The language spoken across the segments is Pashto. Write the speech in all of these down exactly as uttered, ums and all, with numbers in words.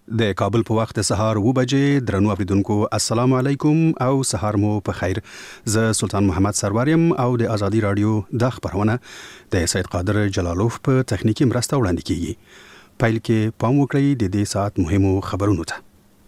د کابل په وخت سهار و بجې درنو اوریدونکو السلام علیکم او سهار مو په خیر. زه سلطان محمد سروریم او د ازادي رادیو د خبرونه د سید قادر جلالوف په تخنیکی مرسته وړاندې کیږي. پایل کې پام وکړئ د دې ساعت مهمو خبرونو ته.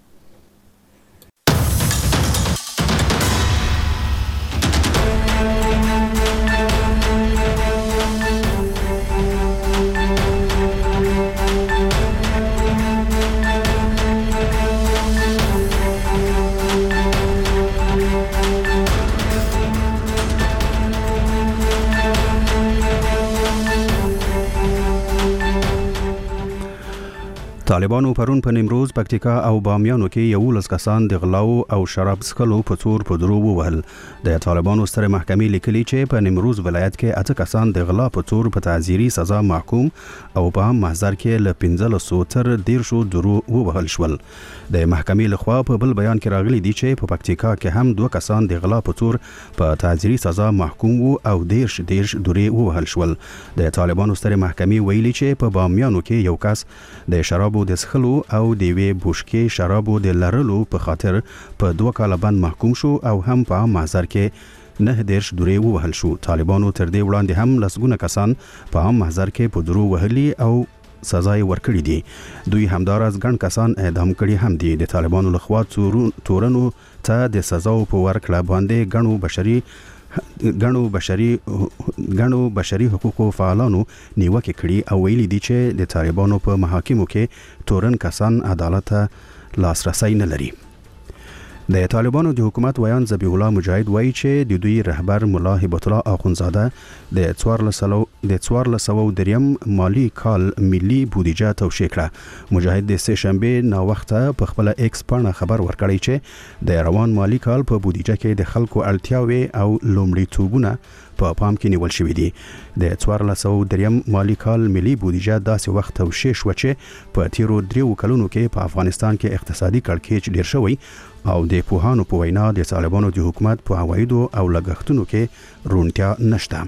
طالبانو پرون په نیمروز، پکتیکا او بامیانو کې یولس کسان د غلاو او شراب څښلو په تور په درو ووهل. د طالبانو ستر محکمې لیکلي چې په نیمروز ولایت کې اته کسان د غلا په تور په تعزیري سزا محکوم او په هم محضر کې له پنځلسو تر دیرشو درو ووهل شول. د محکمې لخوا په بل بیان کې راغلي دي چې په پکتیکا کې هم دوه کسان د غلا په تور په تعزیري سزا محکوم وو او دیرش دیرش درې ووهل شول. د طالبانو ستر محکمې ویلي چې په بامیانو کې یو کس د شراب د څښلو او د وی بوشکې شرابو د لرلو په خاطر په دوه کاله بند محکوم شو او هم په محضر کې نه دیرش درې ووهل شو. طالبانو تر دې وړاندې هم لسګونه کسان په هم محضر کې په درو وهلي او سزا یې ورکړي دي. دوی همداراز ګڼ کسان اعدام کړي هم دي. د طالبانو لخوا تورنو ته د سزاو په ورکړه باندې ګڼو بشري ګڼو بشري ګڼو بشري حقوقو فعالانو نیوکه کړي او ویلي دي چې د طالبانو په محاکمو کې تورن کسان عدالت ته لاسرسي نه لري. د طالبانو د حکومت ویان ذبیح الله مجاهد وایي چې د دوی رهبر مولا هبت الله اخونزاده د څوارلس سوه دریم مالی کال ملي بودیجه توشیح کړه. مجاهد د سه شنبه نا وخته په خپل ایکس پاڼه خبر ورکړی چې د روان مالی کال په بودیجه کې د خلکو اړتیاوې او لومړیتوبونه په پا پام کې نیول شوی دي. د څوارلس سوه دریم مالی کال ملي بودیجه داسې وخت توشیح شو چې په تیرو دریو کلونو کې په افغانستان کې اقتصادي کړکېچ ډیر شوی او د پوهانو په وینا د طالبانو د حکومت په عوایدو او لګښتونو کې رونتیا نشته.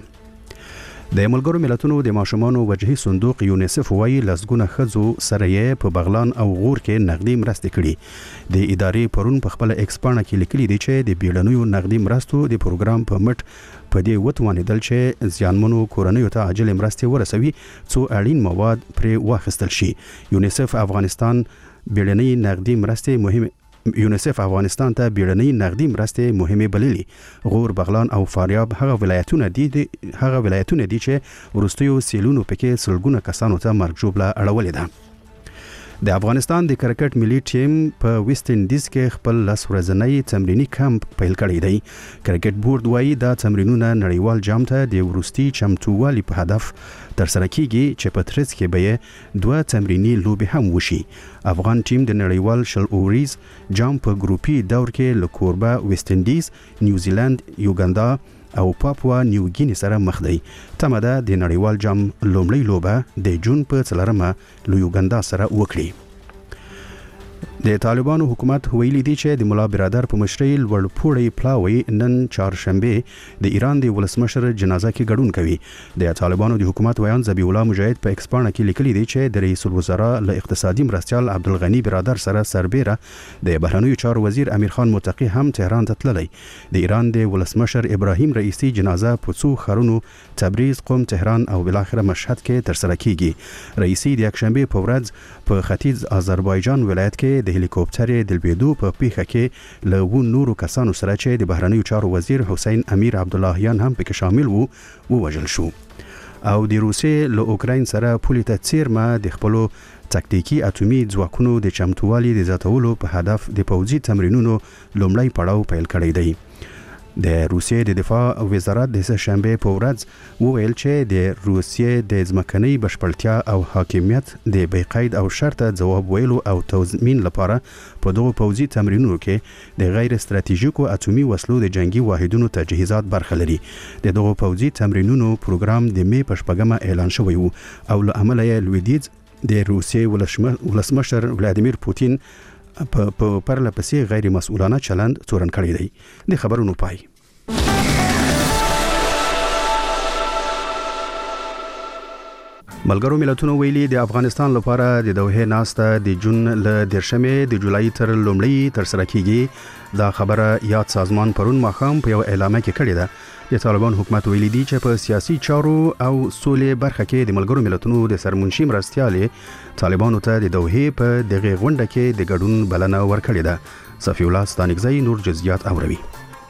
د ملګرو ملتونو د ماشومانو وجهي صندوق یونیسف وایي لسګونه ښځو سره یې په بغلان او غور کې نغدي مرستې کړي. د ادارې پرون په خپل ایکس پاڼه کې لیکلي دي چې د بیړنیو نغدي مرستو د پروګرام په مټ په دې وتوانېدل چې زیانمنو کورنیو ته عاجل مرستې ورسوي څو اړین مواد پرې واخیستل شي. یونیسف افغانستان بیړنۍ نغدي مرستې مهمه یونیسف افغانستان ته بیړنۍ نغدي مرستې مهمه بللي. غور، بغلان او فاریاب هغه ولایتونه دي هغه ولایتونه دي چې وروستیو سیلونو پکې سلګونه کسانو ته مرګ ژوبله اړولې ده. د افغانستان د کرکټ ملي ټیم په ویسټ انډیز کې خپل لس ورځنی تمرینی کمپ پیل کړی دی. کرکټ بورډ وایي دا تمرینونه نړیوال جام ته د وروستي چمتووالي په هدف ترسره کیږي چې په ترڅ کې به دوه تمرینی لوبې هم وشي. افغان ټیم د نړیوال شل اوریز جام په ګروپي دور کې له کوربه ویسټ انډیز، نیوزیلند، یوګاندا او پاپوا نیو ګینی سره مخ دی. تمه ده د نړیوال جام لومړی لوبه د جون په څلرمه له یوګاندا سره وکړي. د طالبانو حکومت ویلي دی چې د مولا برادر په مشرۍ لوړ پوړی پلاوی نن چهارشنبه د ایران د ولسمشر جنازه کې ګډون کوي. د طالبانو د حکومت ویان ذبیح الله مجاهد په ایکس پاڼه کې لیکلي دی چې د رئیس الوزرا له اقتصادي مرستیال عبدالغنی برادر سره سربیره د بهرنیو چارو وزیر امیر خان متقی هم تهران ته تللی. د ایران د ولسمشر ابراهیم رئیسی جنازه په څو ښارونو تبریز، قم، تهران او بالاخره مشهد کې ترسره کیږي. رئیسی د یکشنبه په ورځ په ختیځ آذربایجان ولایت کې د هلیکوپټر د لویدو په پیښه کې له و نورو کسانو سره چې د بهرنیو چارو وزیر حسین امیر عبداللهیان هم پکې شامل وو ووژل شو. او د روسیې له اوکراین سره پولې ته څیرمه د خپلو تکتیکي اټومي ځواکونو د چمتووالي د زیاتولو په هدف د پوځي تمرینونو لومړی پړاو پیل کړی دی. د روسیې د دفاع وزارت د سه شنبه په ورځ وویل چې د روسیې د ځمکنۍ بشپړتیا او حاکمیت د بې قید او شرطه ځواب ویلو او تضمین لپاره په دغو پوځي تمرینونو کې د غیر استراتیژیکو اټومي وسلو د جنگي واحدونو تجهیزات برخه لري. د دغو پوځي تمرینونو پروګرام د می په شپږمه اعلان شوی وو او له امله یې لویدیځ د روسیې ولسمشر ولادیمیر پوتین په پرله پسې غیر مسؤلانه چلند تورن کړی دی. د خبرونو پای. ملګرو ملتونو ویلي د افغانستان لپاره د دوحې ناسته د جون له دیرشمې د جولای تر لومړۍ تر سره کیږي. دا خبره یاد سازمان پرون ماښام په یو اعلامیه کې کړې ده. د طالبان حکومت ویلي دی چې په سیاسي چارو او سولې برخه کې د ملګرو ملتونو د سرمنشي مرستیالې طالبانو ته د دوحې په دغه غونډه کې د ګډون بلنه ورکړې ده. صفی الله ستانکزی نور جزئیات اوروي.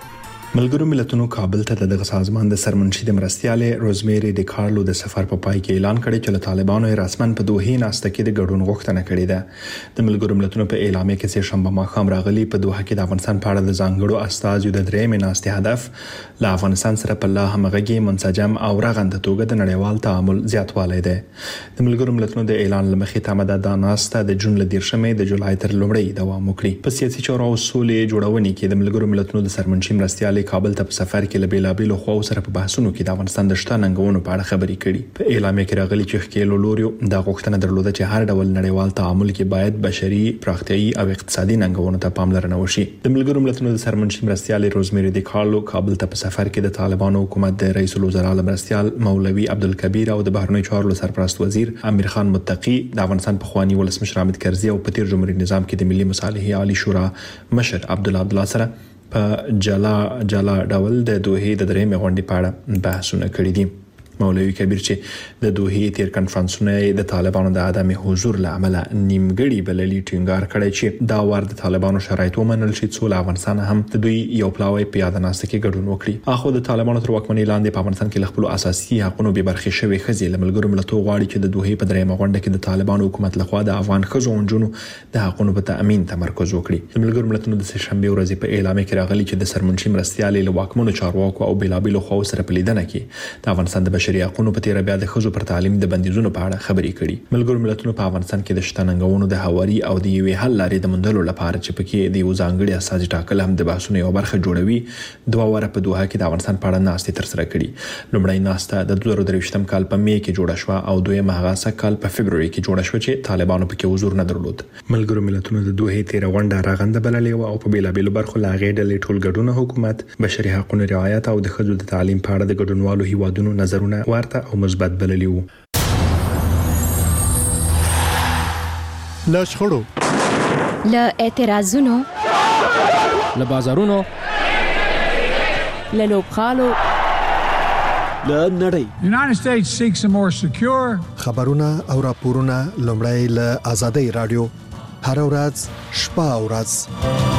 ملګرو ملتونو کابل ته د سازمان د سرمنشي د مرستیالې روزمیری ډی کارلو د سفر په پای کې اعلان کړی چې له طالبانو رسمن په دوحې ناسته کې د ګډون غوښتنه کړې ده. د ملګرو ملتونو په اعلامیه کې چې شنبه ماښام راغلي په دوحه کې د افغانستان په اړه د ځانګړو استازو د درېمې ناستې هدف له افغانستان سره په لا همغږي منسجم او رغنده توګه د نړیوال تعامل زیاتوالی دی. د ملګرو ملتونو د اعلان لمخې تمه ده ناسته د جون له دیرشمې د جولای تر لومړۍ دوام وکړي. په سیاسي چارو او سولې جوړونې کې د ملګرو ملتونو د سرمنشي مرستیالې کابل ته په سفر کې له بیلابیلو خواو سره په بحثونو کې د افغانستان د شته ننګونو په اړه خبرې کړي. په اعلامیه کې راغلي چې ښکېلو لوریو د غوښتنه درلوده چې هر ډول نړیوال تعامل کې باید بشري، پراختیایي او اقتصادي ننګونو ته پاملرنه وشي. د ملګرو ملتونو د سرمنشي مرستیالې روزمیری ډی کارلو کابل ته په سفر کې د طالبانو حکومت د رئیس الوزرا مرستیال مولوي عبدالکبیر او د بهرنیو چارو سرپرست وزیر امیر خان متقی، د افغانستان پخوانی ولسمشر حامد کرزي او په تیر جمهوریت نظام کې د ملي مصالحې عالی شورا مشر عبدالله عبدالله سره په جلا جلا ډول د دوحې د درېمې غونډې په اړه بحثونه کړي دي. مولوي کبیر چې د دوحې تیر کنفرانسونه د طالبانو د عدم حضور له امله نیمګړي بللي ټینګار کړی چې دا وار د طالبانو شرایط ومنل شي څو له افغانستان هم د دوی یو پلاوی په یاد ناسته کې ګډون وکړي. اخو د طالبانو تر واکمنۍ لاندې په افغانستان کې خپل اساسي حقوقو به برخې شوی خزي له ملګرو ملتونو غواړي چې د دوحې په درېمه غونډه کې د طالبانو حکومت لخوا د افغان ښځو او نجونو د حقوقو په تأمین تمرکز وکړي. د ملګرو ملتونو د شنبه ورځې په اعلامیه کې راغلي چې د سرمنشي مرستیالې له واکمنو چارواکو او بیلابیلو خواو سره په لیدنه کې د افغانستان د بشري حقوقو په تیر بیا د ښځو پر تعلیم د بندیزونو په اړه خبرې کړي. ملګرو ملتونو په افغانستان کې د شته ننګونو د هواري او د یوې حل لارې د موندلو لپاره چې پکې د یو ځانګړي اساسي ټاکل هم د بحثونو یو برخه جوړوي دوه واره په دوحه کې د افغانستان په اړه ناستې تر سره کړي. لومړی ناسته د دوه زره درویشتم کال په می کې جوړه شوه او دویمه هغه کال په فبروري کې جوړه شوه چې طالبانو پکې حضور نه درلود. ملګرو ملتونو د دوحې تیر غونډه راغنده بللې او په بیلابیلو برخو لا غېډه ډلې ټول ګډون حکومت، بشري حقوقو رعایت او د ښځو د تعلیم په اړه د ګډونوالو هیوادونو نظرونه ورته او مثبت بللي وو. له شخړو، له اعتراضونو، له بازارونو، له لوبغالو، له نړۍ. The United States seeks a more secure خبرونه او راپورونه لومړی له آزادۍ رادیو هر ورځ شپه او ورځ.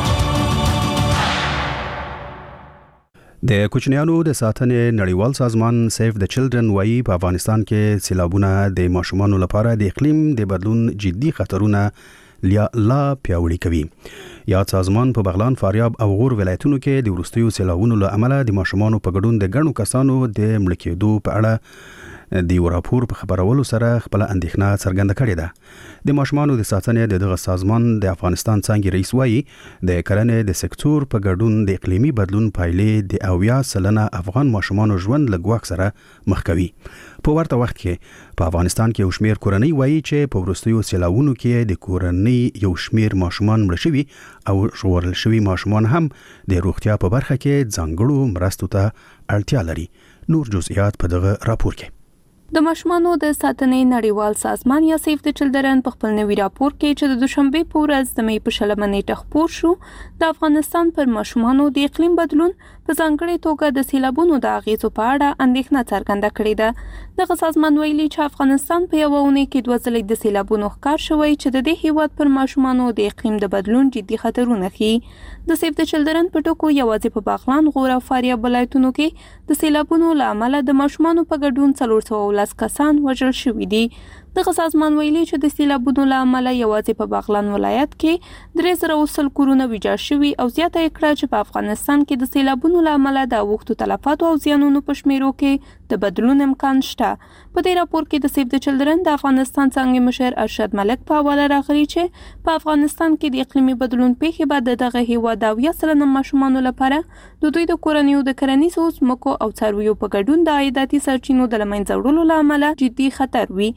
د کوچنیانو د ساتنې نړیوال سازمان سیف د چلډرن وايي په افغانستان کې سیلابونه د ماشومانو لپاره د اقلیم د بدلون جدي خطرونه لا پیاوړي کوي. یاد سازمان په بغلان، فاریاب او غور ولایتونو کې د وروستیو سیلابونو له امله د ماشومانو په ګډون د ګڼو کسانو د مړه کېدو په اړه د یو راپور په خبرولو سره خپل اندېښنه څرګنده کړې ده. د ماشومانو د ساتنې د دغه سازمان د افغانستان څانګې رئیس وايي د کرنې د سکتور په ګډون د اقلیمي بدلون پایلې د اویا سلنه افغان ماشومانو ژوند له ګواښ سره مخ کوي. په ورته وخت کې په افغانستان کې یو شمیر کورنۍ وايي چې په وروستیو سیلابونو کې د کورنۍ یو شمیر ماشومان مړه شوي او ژغورل شوي ماشومان هم د روغتیا په برخه کې ځانګړو مرستو ته اړتیا لري. نور جزئیات په دغه راپور کې. د ماشومانو د ساتنې نړیوال سازمان یا سیف د چلډرن په خپل نوي راپور کې چې د دوشنبه په ورځ د مې په شلمه نیټه خپور شو، د افغانستان پر ماشومانو د اقلیم بدلون په ځانګړې توګه د سیلابونو د اغیزو په اړه اندېښنه څرګنده کړې ده. دغه سازمان ویلي چې افغانستان په یوه اونۍ کې دوه ځلې د سیلابونو ښکار شوی چې د دې هیواد پر ماشومانو د اقلیم د بدلون جدي خطرونه ښيي. د سیف د چلډرن په ټکو یوازې په بغلان، غور او فاریاب ولایتونو کې د سیلابونو له امله د ماشومانو په ګډون څلور سوه کسان وژل شوي دي. دغه سازمان ویلي چې د سیلابونو له امله یوازې په بغلان ولایت کې درې زره او سل کورونه ویجاړ شوي او زیاته یې کړه چې په افغانستان کې د سیلابونو له امله د اوښتو تلفاتو او زیانونو په شمیرو کې د بدلون امکان شته. په دې راپور کې د سیف د چلډرن د افغانستان څانګې مشر ارشد ملک په حواله راغلي چې په افغانستان کې د اقلیمي بدلون پیښې به د دغه هیواد اویا سلنه ماشومانو لپاره د دوی د کورنیو د کرنیزو ځمکو او څارویو په ګډون د عایداتي سرچینو د له منځه وړلو له امله جدي خطر وي. هغه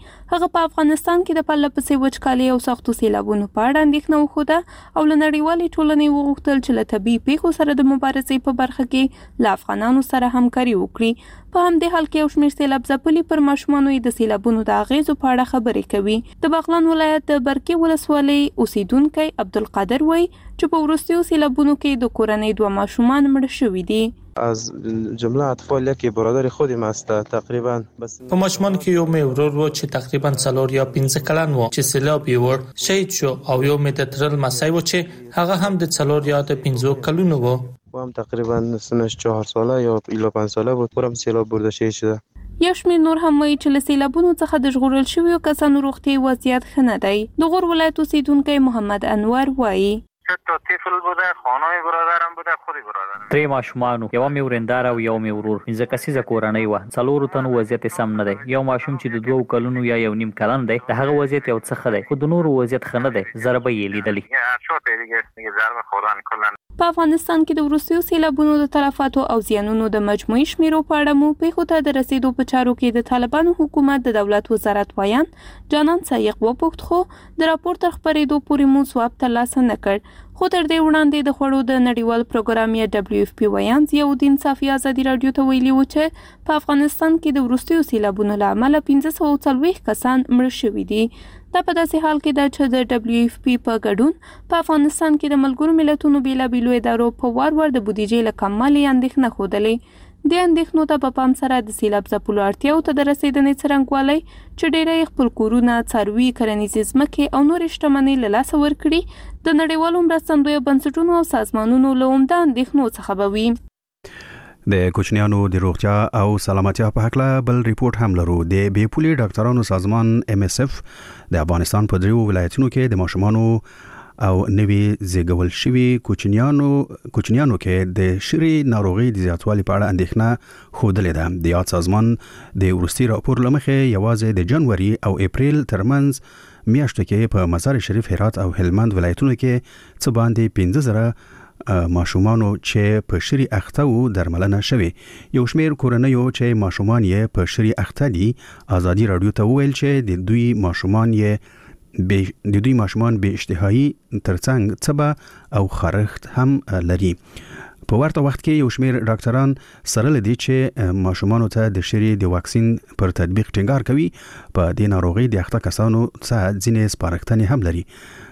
هغه په افغانستان کې د پرله پسې وچکالۍ او سختو سیلابونو په اړه اندېښنه وښوده او له نړیوالې ټولنې وغوښتل چې له طبیعي پیښو سره د مبارزې په برخه کې له افغانانو سره همکاري وکړي. په همدې حال کې یو شمېر سیلاب ځپلي پر ماشومانو د سیلابونو د اغېزو په اړه خبرې کوي. د بغلان ولایت د برکې ولسوالۍ اوسیدونکی عبدالقادر وایي چې په وروستیو سیلابونو کې د کورنۍ دوه ماشومان مړه شوي دي. از جمله اطفال یکی برادر خودم است تقریبا. په ماشومان کې یو مې ورور و چې تقریبا څلور یا پنځه کلن و چې سیلاب یې ور شهید شو او یو مې د ترل مسای و چې هغه هم د څلور یا د پنځه کلونو و. و هم تقریبا سنش چهار ساله یا الی پنج ساله بود. پرم سیلاب برده شهید شده. یو شمېر نور هم وایي چې له سیلابونو څخه د ژغورل شویو کسانو روغتیایي وضعیت ښه نه دی. د غور ولایت اوسیدونکی محمد انور وایي تا طفل بوده، خانه برادرم بوده، خودی برادرم. درې ماشومانو، یو مې ورندار او یو مې ورور. پنځه کسیزه کورنۍ وه. څلورو تنو وضعیت سم نه دی. یو ماشوم چې د دوو کلونو یا یو نیم کلن دی، د هغه وضعیت یو څه ښه دی، خو د نورو وضعیت ښه نه دی. ضربه یې لیدلې. په افغانستان کې د وروستیو سیلابونو د تلفاتو او زیانونو د مجموعي شمیرو په اړه مو پیښو ته د رسیدو په چارو کې د طالبانو حکومت د دولت وزارت وایان جانان سایق وپوښت، خو د راپور تر خپرېدو پورې مو ځواب ترلاسه نه کړ. خو تر دې وړاندې د خوړو د نړیوال پروګرام یا دبلیو اف پی وایان ضیاءالدین صافي ازادي راډیو ته ویلي و چې په افغانستان کې د وروستیو سیلابونو له امله پنځه سوه څلوېښت کسان مړه شوي دي. دا په داسې حال کې ده چې د دبلیو اف پی په ګډون په افغانستان کې د ملګرو ملتونو بېلابېلو ادارو په وار وار د بودیجې له کموالي اندېښنه ښودلې. د اندېښنو ته په پام سره د سیلاب ځپلو اړتیاو ته د رسېدنې څرنګوالی چې ډېری خپل کورونه، څاروي، کرنیزې ځمکې او نورې شتمنۍ له لاسه ورکړي د نړیوالو مرستندویو بنسټونو او سازمانونو له عمده اندېښنو څخه به وي. د کوچنیانو د روغتیا او سلامتیا په هکله بل ریپورت هم لرو. د بې پولې ډاکټرانو سازمان ایم اس اف د افغانستان په دریو ولایتونو کې د ماشومانو او نوي زیږول شوي کوچنیانو کوچنیانو کې د شری ناروغي د زیاتوالي په اړه اندېښنه ښودلې ده. د یاد سازمان د وروستي راپور له مخې یوازې د جنوري او اپریل ترمنځ میاشتو کې په مزار شریف، هرات او هلمند ولایتونو کې څه باندې پنځه زره ماشومانو چې په شری اخته وو درملنه شوي. یو شمېر کورنیو چې ماشومان یې په شری اخته دي ازادي راډیو ته وویل چې د دوی ماشومان یې د دوی ماشومان بې اشتهایي ترڅنګ څبه او خارښت هم لري. په ورته وخت کې یو شمېر ډاکټران سره لدی چې ماشومانو ته د شری د واکسین پر تطبیق ټینګار کوي. په دې ناروغي د اخته کسانو څخه ځینې سپارښتنې هم لري.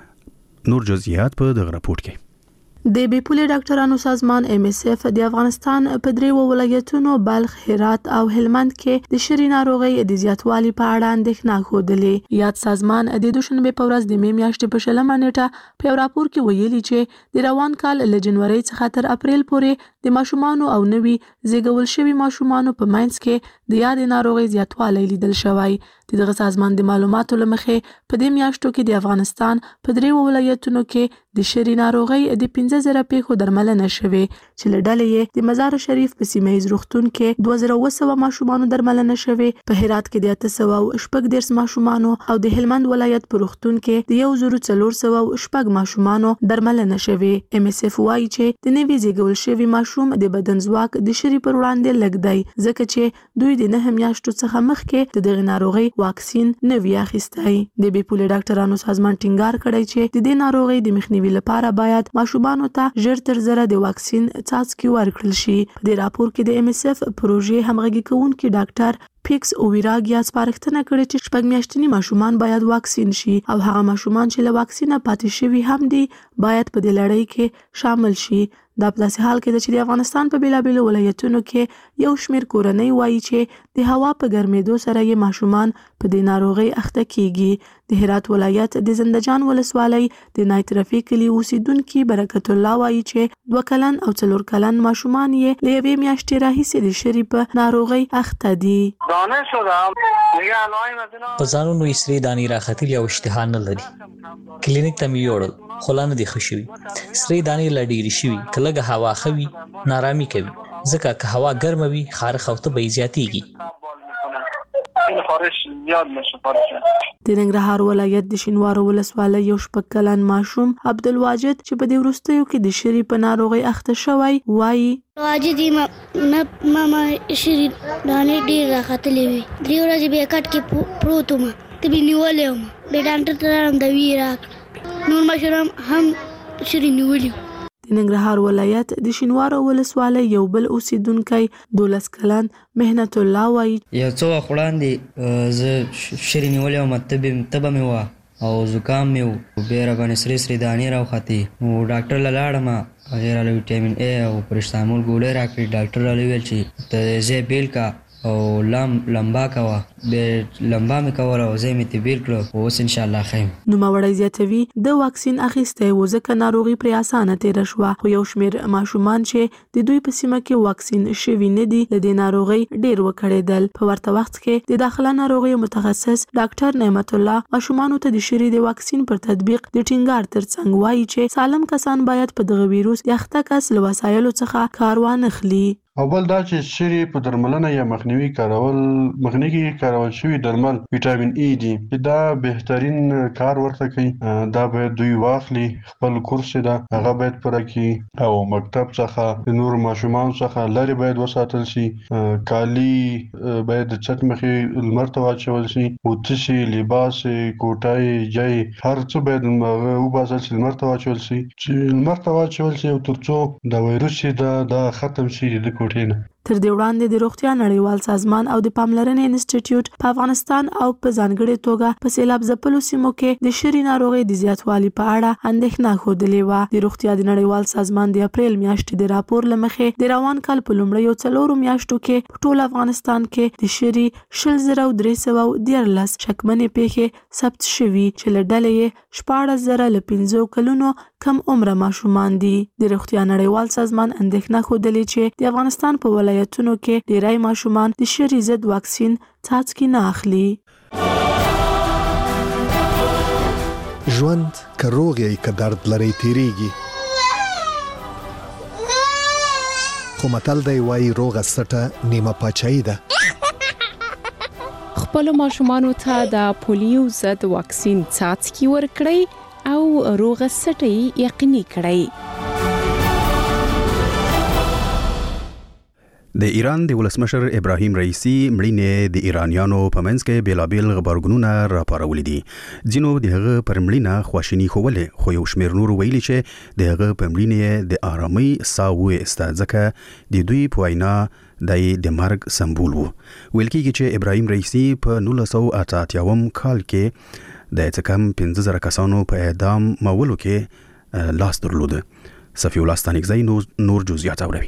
نور جزئیات په دغه راپور کې. د بې پولې ډاکټرانو سازمان ایم اس اف د افغانستان په دریو ولایتونو بلخ، هرات او هلمند کې د شری ناروغۍ د زیاتوالي په اړه اندېښنه ښودلې. یاد سازمان د دوشنبه په ورځ د مې میاشتې په شلمه نیټه په یو راپور کې ویلي چې د روان کال له جنوري څخه تر اپریل پورې د ماشومانو او نوي زیږول شوي ماشومانو په منځ کې د یاد ناروغۍ زیاتوالی لیدل شوی. دغه سازمان د معلوماتو له مخې په دې میاشتو کې د افغانستان په دریو ولایتونو کې د شری ناروغۍ د پنځه زره پیښو درملنه شوې چې له ډلې یې د مزار شریف په سیمه ییز روغتون کې دوه زره اوه سوه ماشومانو درملنه شوې، په هرات کې د اته سوه او شپږ دېرش ماشومانو او د هلمند ولایت په روغتون کې د یو زرو څلور سوه او شپږ ماشومانو درملنه شوې. ایم اس اف وایي چې د نوي زیږول شوي ماشوم د بدن ځواک د شری پر وړاندې لږ دی، ځکه چې دوی د نهه میاشتو څخه مخکې د دغه ناروغۍ واکسین نه وی اخیستی. د بې پولې ډاکټرانو سازمان ټینګار کړی چې د دې ناروغۍ د مخنیوي لپاره باید ماشومانو ته ژر تر ژره د واکسین څاڅکي ورکړل شي. په دې راپور کې د ایم اس اف پروژې همغږي کوونکي ډاکټر پیکس اوویراګیا سپارښتنه کړې چې شپږ میاشتني ماشومان باید واکسین شي او هغه ماشومان چې له واکسینه پاتې شوي هم دي باید په دې لړۍ کې شامل شي. دا په داسې حال کې ده چې د افغانستان په بیلابیلو ولایتونو کې یو شمېر کورنۍ وایي چې د هوا په ګرمېدو سره یې ماشومان په دې ناروغۍ اخته کیږي. د هرات ولایت د زندهجان ولسوالۍ د نایترفي کلي اوسیدونکي برکت الله وایي چې دوه کلن او څلور کلن ماشومان یې له یوې میاشتې راهیسې د شری په ناروغۍ اخته دي. په ځانونو یې سرې دانې راختلي او اشتها نه لري. کلینیک ته مې یوړل خو لا نه دي ښه شوي. سرې دانې لا ډېرې شوي، که لږه هوا ښه وي نارامي کوي، ځکه که هوا ګرمه وي خارښ او تبه یې زیاتېږي. د ننګرهار ولایت د شینوارو ولسوالۍ یو شپږ کلن ماشوم عبدالواجد چې په دې وروستیو کې د شری په ناروغۍ اخته شوی وایي واجد ما ما شری دانې ډېر راختلې وي. درې ورځې بیا کټ کې پروت وم، تبي نیولم به ډاکټر ته هم د ویرا نور مشرم هم شری نیولیو. د ننګرهار ولایت د شینوارو ولسوالۍ یو بل اوسیدونکی دولس کلن مهنت الله وایي یو څو وړاندې زه شری نیولې او مطلب تبه مې وه او زکام مې و بیا را باندې سرې سرې دانې راوختې نو ډاکټر له لاړم هغې راله ویټامین ای او پرشتامول ګولۍ راکړې ډاکټر راله ویل چې ته ځای بیل کا او لم لمبا کوه بیا لمبا مې کوله او ځای مې ترې بیل کړه اوس انشاءالله ښه یم. نوموړی زیاتوي د واکسین اخیستی و ځکه ناروغي پرې اسانه تېره شوه خو یو شمېر ماشومان چې د دوی په سیمه کې واکسین شوي نه دي له دې ناروغۍ ډېر وکړېدل. په ورته وخت کې د داخله ناروغیو متخصص ډاکټر نعمت الله ماشومانو ته د شری د واکسین پر تطبیق د ټینګار ترڅنګ وایي چې سالم کسان باید په دغه ویروس د اخته کس له وسایلو څخه کار وانخلي. او بل دا چې شری په درملنه یا مخنیوي کارول مخنیوي کارول شوی درمل ویټامین ای دي دا بهترین کار ورته کوي. دا باید دوی واخلي خپل کورس دا هغه باید پوره کړي او مکتب څخه د نور ماشومان څخه لري باید وساتل شي. کالی باید چت مخې لمر ته واچول شي او تشي لباس کوټای جای هر څه باید وباسل شي لمر ته واچول شي چې لمر ته واچول شي او ترڅو د وایروس دا دا ختم شي د تر دې وړاندې د روغتیا نړیوال سازمان او د پاملرنې انسټیټیوټ په افغانستان او په ځانګړې توګه په سیلاب ځپلو سیمو کې د شری ناروغۍ د زیاتوالي په اړه اندېښنه ښودلې وه. د روغتیا د نړیوال سازمان د اپریل میاشتې د راپور له مخې د روان کال په لومړیو څلورو میاشتو کې په ټول افغانستان کې د شری شل زره درې سوه دیارلس شکمنې پیښې ثبت شوي چې له ډلې یې شپاړس زره له پنځو کلونو کم عمره ماشومان دي. د روغتیا نړیوال سازمان اندېښنه ښودلې چې د افغانستان په ولایتونو کې ډیری ماشومان د شری ضد واکسین څاڅکي نه اخلي. ژوند که روغ یې که درد لري تیریږي خو متل دی وایي روغه سټه نیمه پاچاهي ده. خپلو ماشومانو ته د پولیو ضد واکسین څاڅکي ورکړئ او روغه سټه یقیني کړئ. د ایران د ولسمشر ابراهیم رئیسی مړینې د ایرانیانو په منځ کې بیلابیل غبرګونونه راپارولي دي. ځینو د هغه پر مړینه خواشیني ښودلې خو یو شمېر نور ویلي چې د هغه په مړینې د آرامۍ ساه وایسته ځکه د دوی په وینا دی د مرګ سمبول وو. ویل کېږي چې ابراهیم رئیسی په نولس سوه اته اتیاوم کال کې د څه کم پنځه زره کسانو په اعدام مولو کې لاس درلود. صفی الله ستانکزی نور جزئیات اوري.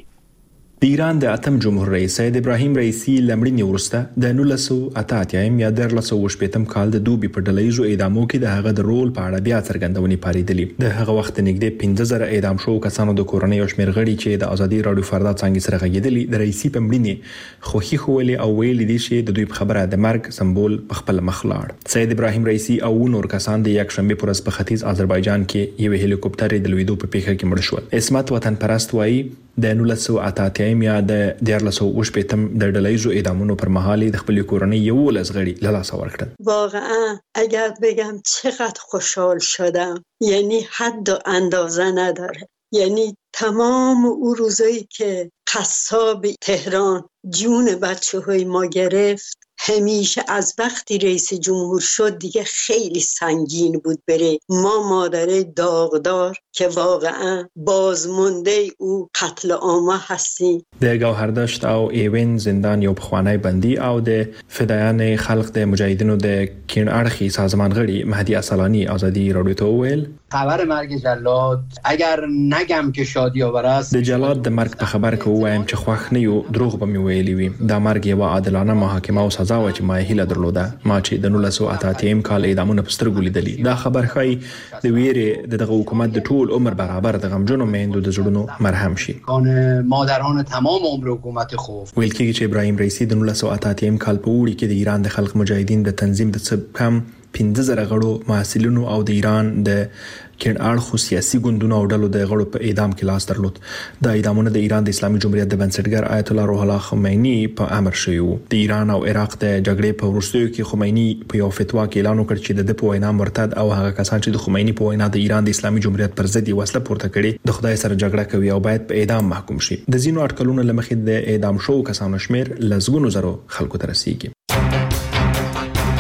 د ایران د اتم جمهور رئیس سید ابراهیم رئیسی لمړنی ورسته د نولس سوه اته اتیا یا دیارلس سوه شپږم کال د دوبي په ډلهیزو اعدامو کې د هغه د رول په اړه بیا څرګندونې پاریدلې. د هغه وخت نږدې پنځه زره اعدام شوو کسانو د کورنۍ او شمېر غړي چې د ازادي راډیو فردا څنګه سره غږیدلي د رئیسی په مړینې خوښي ښولې او ویلي دي چې د دوی په خبره د مرګ سمبول په خپل مخ لاړ. سید ابراهیم رئیسی او نور کسان د یک شنبه پر ورځ په ختیځ آذربایجان کې یو هلیکوپټر د لویدو په پیښه کې مړ شول. اسمت وطن پرست وایي د نولس سوه اته اتیا یا د دیارلس سوه شپږم د ډلهیزو اعدامونو پر مهال د خپل کورنۍ یولس غړي له لاسه ورکړل. واقعا اگر بگم چقدر خوشحال شدم یعنی حد و اندازه نداره. یعنی تمام اون روزایی که قصاب تهران جون بچه های ما گرفت همیشه از وقتی رئیس جمهور شد دیگه خیلی سنگین بود بره. ما مادره داغدار که واقعا بازمونده او قتل عامه هستیم. د گوهردشت او ایوین زندان یو پخوانی بندي او د فدایان خلق د مجاهدینو د کین اړخي سازمان غړي مهدی اصلانی ازادي راډیو ته ویل خبر مرگ جلاد اگر نگم که شادی آور است. د جلاد د مرګ په خبر کې وایم چې خوښ نه یو دروغ به مې ویلي وي. دا مرګ یو عادلانه محاکمه او سزا و چې ما هیله درلوده. ما چې د نولس سوه اته اتیا کال اعدامونه په سترګو لیدلي. دا خبر ښایي د ویرې د دغه حکومت د ټول عمر برابر د غمجنو میندو د زړونو مرهم شي. مادران تمام عمر حکومت خوف ویل کېږي چې ابراهیم رئیسی د نولس سوه اته اتیا کال په اوړي کې د ایران د خلق مجاهدین د تنظیم د څه کم پنځه زره غړو محصلینو او د ایران د کین اړخو سیاسي ګوندونو او ډلو د غړو په اعدام کې لاس درلود. د اعدامونو د ایران د اسلامي جمهوریت د بنسټګر آیت الله روح الله خمینی په امر شوی وو. د ایران او عراق د جګړې په وروستیو کې خمینی په یو فتوا کې اعلان وکړ چې د په وینا مرتد او هغه کسان چې د خمینی په وینا د ایران د اسلامي جمهوریت پر ضد وسله پورته کړي د خدای سره جګړه کوي او باید په اعدام محکوم شي. د ځینو اټکلونو لمخې د اعدام شوو کسانو شمیر لزګونو زرو خلکو ته رسیږي.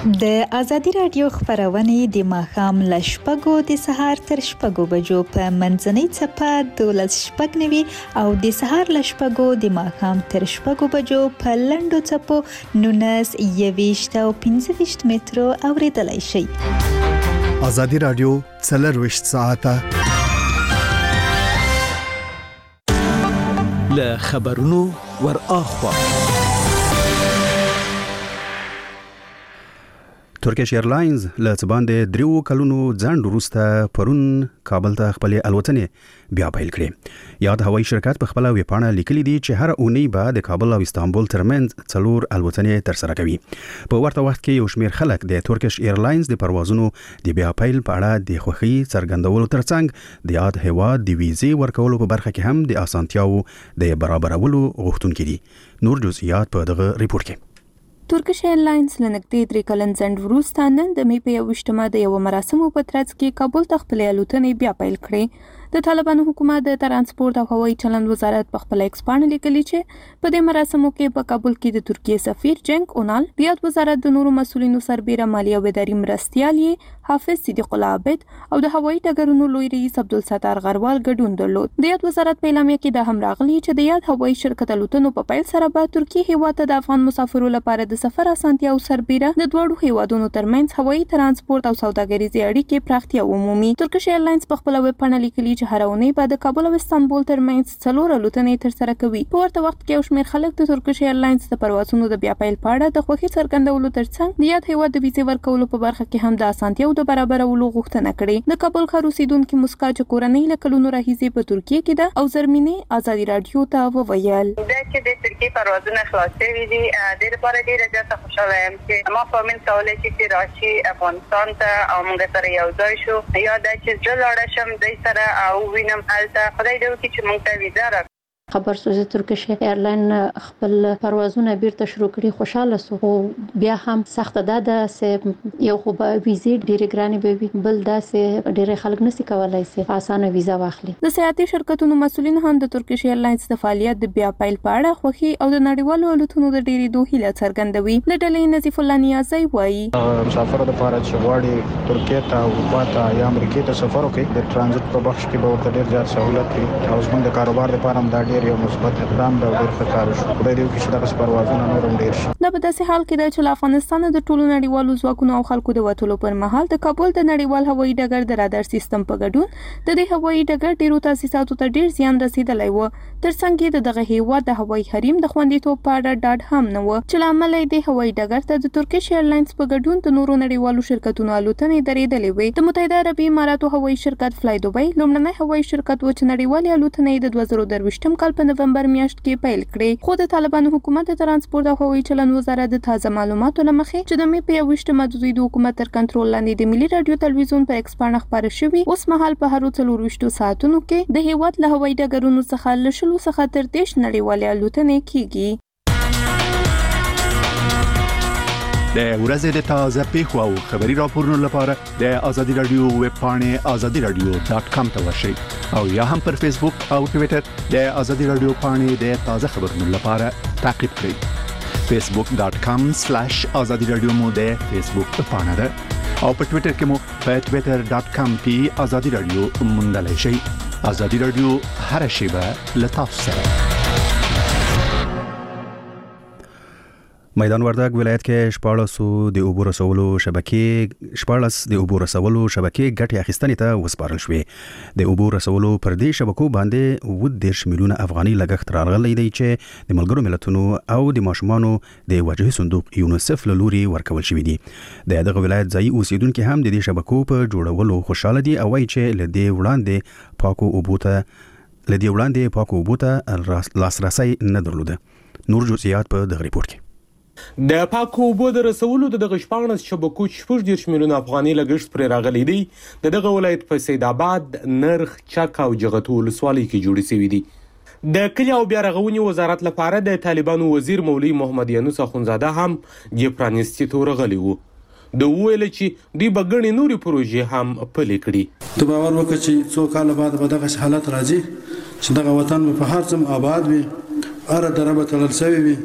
د ازادي رادیو خبرونه د ماښام له شپږو د سهار تر شپږو بجو په منځنۍ چپه دولس شپږ نوي او د سهار له شپږو د ماښام تر شپږو بجو په لنډو چپو نونس یويشت او پنځه ویشت مترو اوریدلای شئ. ازادي رادیو څلرویشت ساعته له خبرونو ور اخوا. ترکیش ایرلاینز له څباندې دریو کلونو ځنډ وروسته پرون کابل ته خپل الوتنې بیا پیل کړې. یاد هوایي شرکت په خپل ویبپاڼه لیکلي دي چې هر اونۍ به د کابل او استانبول ترمنځ څلور الوتنې ترسره کوي. په ورته وخت کې یو شمېر خلک د ترکیش ایرلاینز د پروازونو د بیا پیل په اړه د خوښۍ څرګندولو ترڅنګ د یاد هیواد د ویزې ورکولو په برخه کې هم د اسانتیاو د برابرولو غوښتونکي دي. نور جزئیات په دغه ریپورت کې. ترکیش ایرلاینز لنګدې درې کلن ځنډ وروسته نن د مې په یوویشتمه د یو مراسمو په ترڅ کې کابل ته خپل الوتنې بیا پیل کړې. د طالبانو حکومت د ترانسپورت او هوایي چلند وزارت په خپل ایکس باندې لیکلي چې په دې مراسمو کې په کابل کې د ترکیه سفیر جنګ اونال، د یاد وزارت د نورو مسولینو سربېره مالیه او اداري مرستیال حافظ صدیق الله عابد او د هوایي ډګرونو لوی رئیس عبدالستار غروال ګډون درلود. د یاد وزارت په اعلامیه کې د هم راغلي چې د یاد هوایي شرکت الوتنو په پیل سره به ترکیه هیواد ته د افغان مسافرو لپاره د سفر اسانتیا او سربېره د دوړو هیوادونو ترمنځ هوایي ترانسپورت او سوداګریزي اړیکې پراختیا ومومي. ترکیش ایرلاینز په خپل ویبپاڼه لیکلي چې هر اونۍ به د کابل او استانبول ترمنځ څلور الوتنې ترسره کوي. په ورته وخت کې یو شمېر خلک د ترکیش ایرلاینز د پروازونو د بیا پیل په اړه د خوښۍ څرګندولو ترڅنګ د یاد هیواد د ویزې ورکولو په برخه کې هم د اسانتیاو د برابرولو غوښتنه کړې. د کابل ښار اوسیدونکي مسکا چې کورنۍ له کلونو راهیسې په ترکیه کې ده او زرمینې ازادي رادیو ته وویل دا چې د ترکیه پروازونه خلاص شوي دي د لپاره ډیره زیاته خوشاله یم چې ما فامیل کولای شي چې راشي افغانستان ته او موږ سره یو ځای شو یا دا چې زه لاړه شم دوی سره او وینم هلته خدای دې وکړي چې موږ ته ویزه راکړي. خبر سوز ترکیش ایرلاین خپل پروازونه بیرته شروع کړي خوشاله سو خو بیا هم سخت ده ده چې یو خو به ویزې ډېرې ګرانې به وي بل دا چې ډېرې خلک نشي کولای چې اسانه ویزه واخلي. د سیاحتي شرکتونو مسولین هم د ترکیش ایرلاینز د فعالیت د بیا پیل په اړه خوښي او د نړیوالو الوتنو د ډېرېدو هیله څرګندوي. له ډلې نظیف الله نیازی وایي مسافر لپاره چې غواړي ترکیه ته او اروپا ته یا امریکا ته سفر وکړي د ترانزیت په بخش کې به ورته ډېر زیات سہولت وي او زموږ د کاروبار لپاره هم دا ډېر یو مثبت اقدام دی او ډېر ښه کار شو. خدای دې وکړي چې دغسې پروازونه نور هم ډېر شي. دا په داسې حال کې دی چې له افغانستانه د ټولو نړیوالو ځواکونو او خلکو د وتلو پر مهال د کابل د نړیوال هوایي ډګر د رادار سیستم په ګډون د دې هوایي ډګر ډېرو تاسیساتو ته ډېر زیان رسېدلی و. ترڅنګ یې د دغه هیواد د هوایي حریم د خوندیتوب په اړه ډاډ هم نه و چې له امله یې د هوایي ډګر ته د ترکیش ایرلاینز په ګډون د نورو نړیوالو شرکتونو الوتنې درېدلې وې. د متحده عربي اماراتو هوایي شرکت فلای دوبۍ لومړنی هوایي شرکت و چې نړیوالې الوتنې د دوه زره درویشتم کال په نومبر میاشت کې پیل کړې. خو د طالبانو حکومت د ترانسپورت او هوایي چلند وزارت د تازه معلوماتو له مخې چې د مې په یوویشتمه د دوی د حکومت تر کنټرول لاندې د ملي رادیو تلویزیون پر ایکس پاڼه خپاره شوي اوس مهال په هرو څلورویشتو ساعتونو کې د هیواد له هوایي ډګرونو څخه له شلو څخه تر دېرش نړیوالې الوتنې کیږي. د ورځې د تازه پیښو او خبري راپورونو لپاره د ازادي رادیو ویب پاڼې ازادي رادیو ډاټ کام ته ورشئ او یا هم پر فیسبوک او ټویټر د ازادي رادیو پاڼې د تازه خبرونو لپاره تعقیب کړئ. فیسبوک ډاټ کام سلیش ازادي رادیو مو د فیسبوک پاڼه ده او په ټویټر کې مو په ټویټر ډاټ کام کې ازادي رادیو موندلی شئ. ازادي رادیو هر شیبه له تاسو سره. میدان وردګ ولایت کې شپاړسو د اوبو رسولو شبکې شپاړس د اوبو رسولو شبکې ګټې اخیستنې ته وسپارل شوې. د اوبو رسولو پر دې شبکو باندې اووه دېرش میلیونه افغاني لګښت راغلی دی چې د ملګرو ملتونو او د ماشومانو د وجهي صندوق یونیسف له لوري ورکول شوي دي. د دغه ولایت ځایي اوسیدونکي هم د دې شبکو په جوړولو خوشاله دي او وایي چې له دې وړاندې پاکو اوبو ته له دې وړاندې پاکو اوبو ته لاسرسی نه درلوده. نور جزئیات په دغه ریپورت کې. د پاکو اوبو د رسولو د دغه شپاړس شبکو شپږ دېرش میلیونه افغاني لګښت پرې راغلی دی. د دغه ولایت په سید آباد، نرخ، چک او جغتو ولسوالۍ کې جوړې شوي دي. د کلي او بیا رغونې وزارت لپاره د طالبانو وزیر مولوي محمد یونس اخونزاده هم دې پرانیستي ته ورغلی و. د وویل چې دوی به ګڼې نورې پروژې هم پلې کړي. ته باور وکړه چې څو کاله بعد به دغه حالت راځي چې دغه وطن به په هر څه آباد وي، هره دره به تړل شوې وي،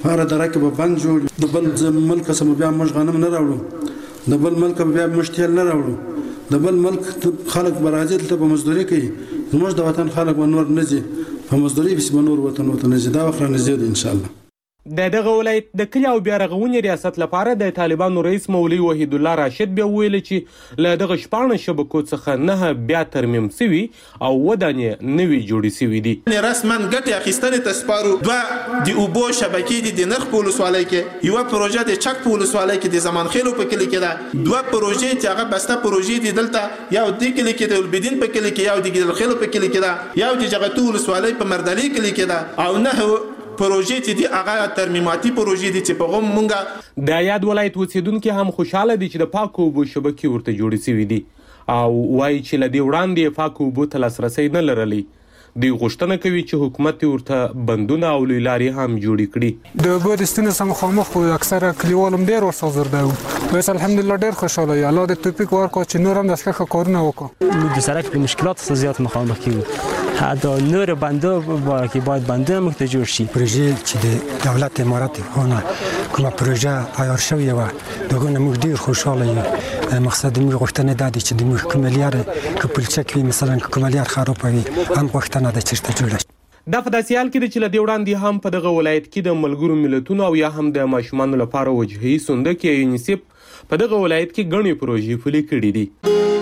هر دره کې به بند جوړ د بل ملک سم بیا موږ غنم نه راوړو د بل ملک بیا موږ تیل نه راوړو د بل ملک خلک برازیل ته په مزدوري کوي زموږ د وطن خلک به نور نه ځي په مزدوري به نور وطن وطن نه ځي دا وخت نه ځي ان شاء الله. د دغه ولایت د کلي او بیا رغونې ریاست لپاره د طالبانو رئیس مولوي وحید الله راشد بیا ویل چې له دغه شپاړس شبکو څخه نه بیا ترمیم سوي او ودانې نوي جوړې سوي دي. رسما ګټې اخیستنې ته سپارو دوه د اوبو شبکې دي د نرخ په ولسوالۍ کې یوه پروژه د چک په ولسوالۍ کې د زمانخیلو په کلي کې ده دوه پروژې چې هغه بسته پروژې دي دلته یو د کلي کې د البدین په کلي کې یو د ګیدلخیلو په کلي کې ده یو د جغتو ولسوالۍ په مردلي کلي کې ده او نه پروژې چې دی هغه ترمیماتي پروژې دي چې په غوم مونږه د یاد ولایت اوسیدونکو هم خوشاله دي چې د پاکو اوبو شبکې ورته جوړې شوي دي او وایي چې له دې وړاندې پاکو اوبو ته لاسرسی نه لرلی. دوی غوښتنه کوي چې حکومت ورته بندونه او لوی لارې هم جوړې کړي. د اوبو د ستونزې سره مخامخ وو اکثره کلیوال هم ډېر ورسره زرده وو اوس الحمدلله ډېر خوشحاله یو الله دې توفیق ورکړي چې نور هم داسې ښه کارونه وکړو. د سړک د مشکلاتو سره زیات مخامخ کیږو حتی نور بنده که باید بنده هم ته جوړ شي. پروژې چې د دولت امارات خانه کومه پروژه عیار شوې وه دغه نه موږ ډېر خوشحاله یو. مقصد موږ غوښتنه دا ده چې د موږ کومه لاره که پلچک وي مثلا که کومه لاره خرابه وي هم غوښتنه ده چې ورته جوړه شي. دا په داسې حال کې ده چې له دې وړاندې هم په دغه ولایت کې د ملګرو ملتونو او یا هم د ماشومانو لپاره وجهي صندوق یا یونیسف په دغه ولایت کې ګڼې پروژې پلي کړي دي.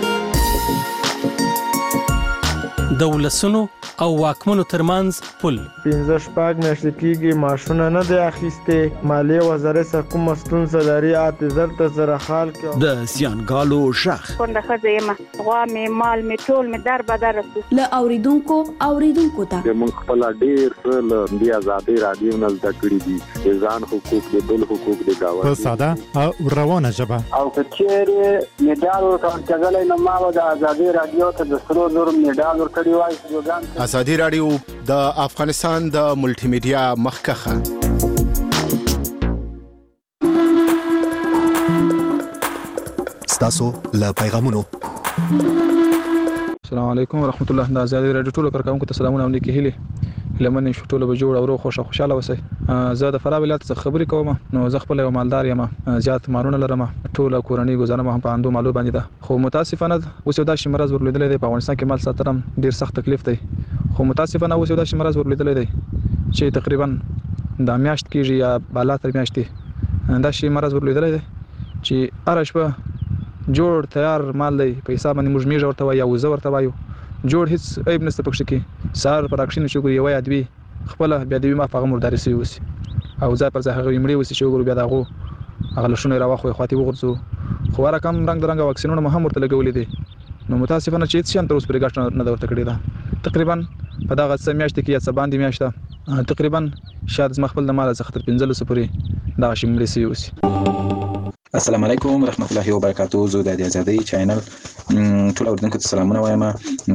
د ولسونو او واکمنو ترمنځ پل پنځه شپږ میاشتې کېږي معاشونه نه دی اخیستې مالیې وزارت څخه کومه ستونزه لري اته زر ته زره خال کې د زیانګالو غږ کونډه ښځه یم غوا مې مال مې ټول مې در بدر رسو له اوریدونکو اوریدونکو ته موږ خپل ډېر څه له دې ازادۍ راډیو نه زده کړي دي د ځان حقوق د بل حقوق د ګاونډي په ساده او روانه ژبه او که چیرې میډال ورکړل نو ما به د ازادۍ راډیو ته د سرو زرو میډال ورکړی وای. ازادي راډیو د افغانستان د ملټي میډیا مخکخه ستاسو له پیغامونو. السلام علیکم ورحمت الله. د ازادي راډیو ټولو کارکونکو ته سلامونه او نیکې هیلې لمن شو ټولو به جوړ او خوشاله خوشاله وسی. زه د فراه ولایت څخه خبرې کوم نو زه خپل یو مالدار یم زیات مارونه لرم ټول کورنۍ گزاره هم په اندو مالو باندې ده خو متاسفانه اوس یو داسې مرز ورلیدل دی په افغانستان کې مال ساترم ډیر سخت تکلیف دی خو متاسفانه اوس یو داسې مرز ورلیدل دی چې تقریبا د میاشت کېږي یا بالا تر میاشتې دا شی مرز ورلیدل دی چې هر شپه جوړ تیار مال دی په حساب باندې موږ میږه ورته وایو زه ورته وایو جوړ هیڅ عیب نشته پکښې کې سهار پر اکشن چې وګوري یو یادوي خپله بیا د وي ما په هغه مرداري سوي اوسي او ځای پر ځای هغه مړې اوسي چې وګورو بیا د هغو هغه لشونه یې راواخلو خواته یې وغورځو خو هر رقم رنګ د رنګه واکسینونه مو هم ورته لګولي دي نو متاسفانه چې هېڅ شي هم تر اوسه پورې ګټه نه ده ورته کړې ده. تقریبا په دغه څه میاشتې کې یا څه باندې میاشت ده تقریبا شاید زما خپل د ماله څخه تر پنځلسو پورې دغه شي مړې سوي اوسي. السلام علیکم ورحمت الله وبرکاته. زه د ازادۍ چینل ټول اوریدونکو ته سلامونه وایم.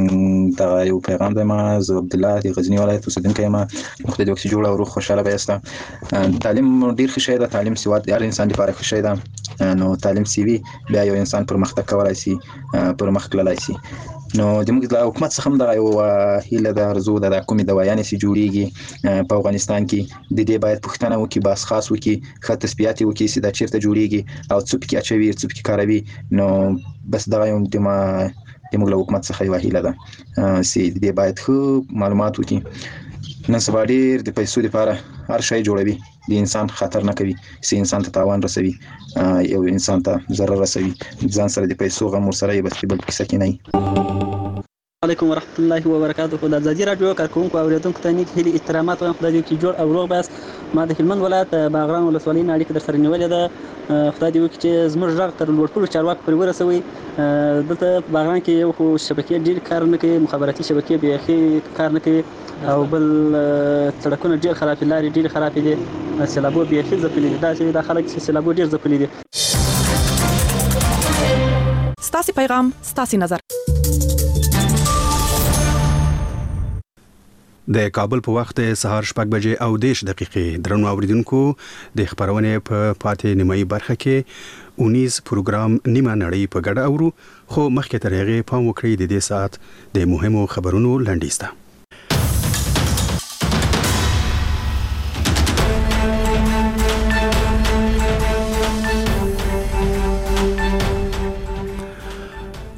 دا یو پیغام دی ما زه عبد الله د غزنی ولایت اوسیدونکی یم. خدای دې وکړي جوړ او روغ خوشاله به یاست. تعلیم ډیر ښه شی ده. تعلیم سواد د هر انسان لپاره ښه شی ده. نو تعلیم سی وي بیا یو انسان پرمختګ کولای شي پرمخ تللی شي. نو د موږ د حکومت څخه هم دغه یوه هیله ده ارزو ده د کومې دوايانې چې جوړیږي په افغانستان کې د دې باید پوښتنه وکړي باس خاص وکړي ښه تثبیات یې وکړي چې دا چېرته جوړیږي او څه پکې اچوي څه پکې کاروي. نو بس دغه یو د ما د موږ له حکومت څخه یوه هیله ده چې د دې باید ښه معلومات وکړي. نن سبا ډېر د پیسو دپاره هر شی جوړوي د انسان خطر نه کوي چې انسان ته تاوان رسوي یو انسان ته ضرر رسوي ځان سره د پیسو غم ورسره یې بس بل کیسه کې نه. علیکم ورحمت الله وبرکاته. د ازادي راډیو کارکونکو او اوریدونکو ته نیک هیلې احترامات وایم. خدای دې وکړي جوړ او روغ بس. ما د هلمند ولایت باغران ولسوالۍ نه اړیکه در سره نیولې ده. خدای دې وکړي چې زموږ غږ تر لوړپوړو چارواکو پورې ورسوي. دلته په باغران کې یو خو شبکې ډېر کار نه کوي مخابراتي شبکې بیخي کار نه کوي او بل سړکونه ډېر خراب دي لارې ډېرې خرابې دي سیلابو بیخي ځپلي دي. دا چې دا خلک چې سیلابو ډېر ځپلي دي. ستاسې پیغام ستاسې نظر. د کابل په وخت سهار شپږ بجې او دېرش دقیقې درنو اوریدونکو د خبرونې په پاتې نیمایي برخه کې اونیز پروګرام نیمه نړۍ په ګډه اورو خو مخکې تر هغې پام وکړئ د دې ساعت د مهمو خبرونو لنډیز ته.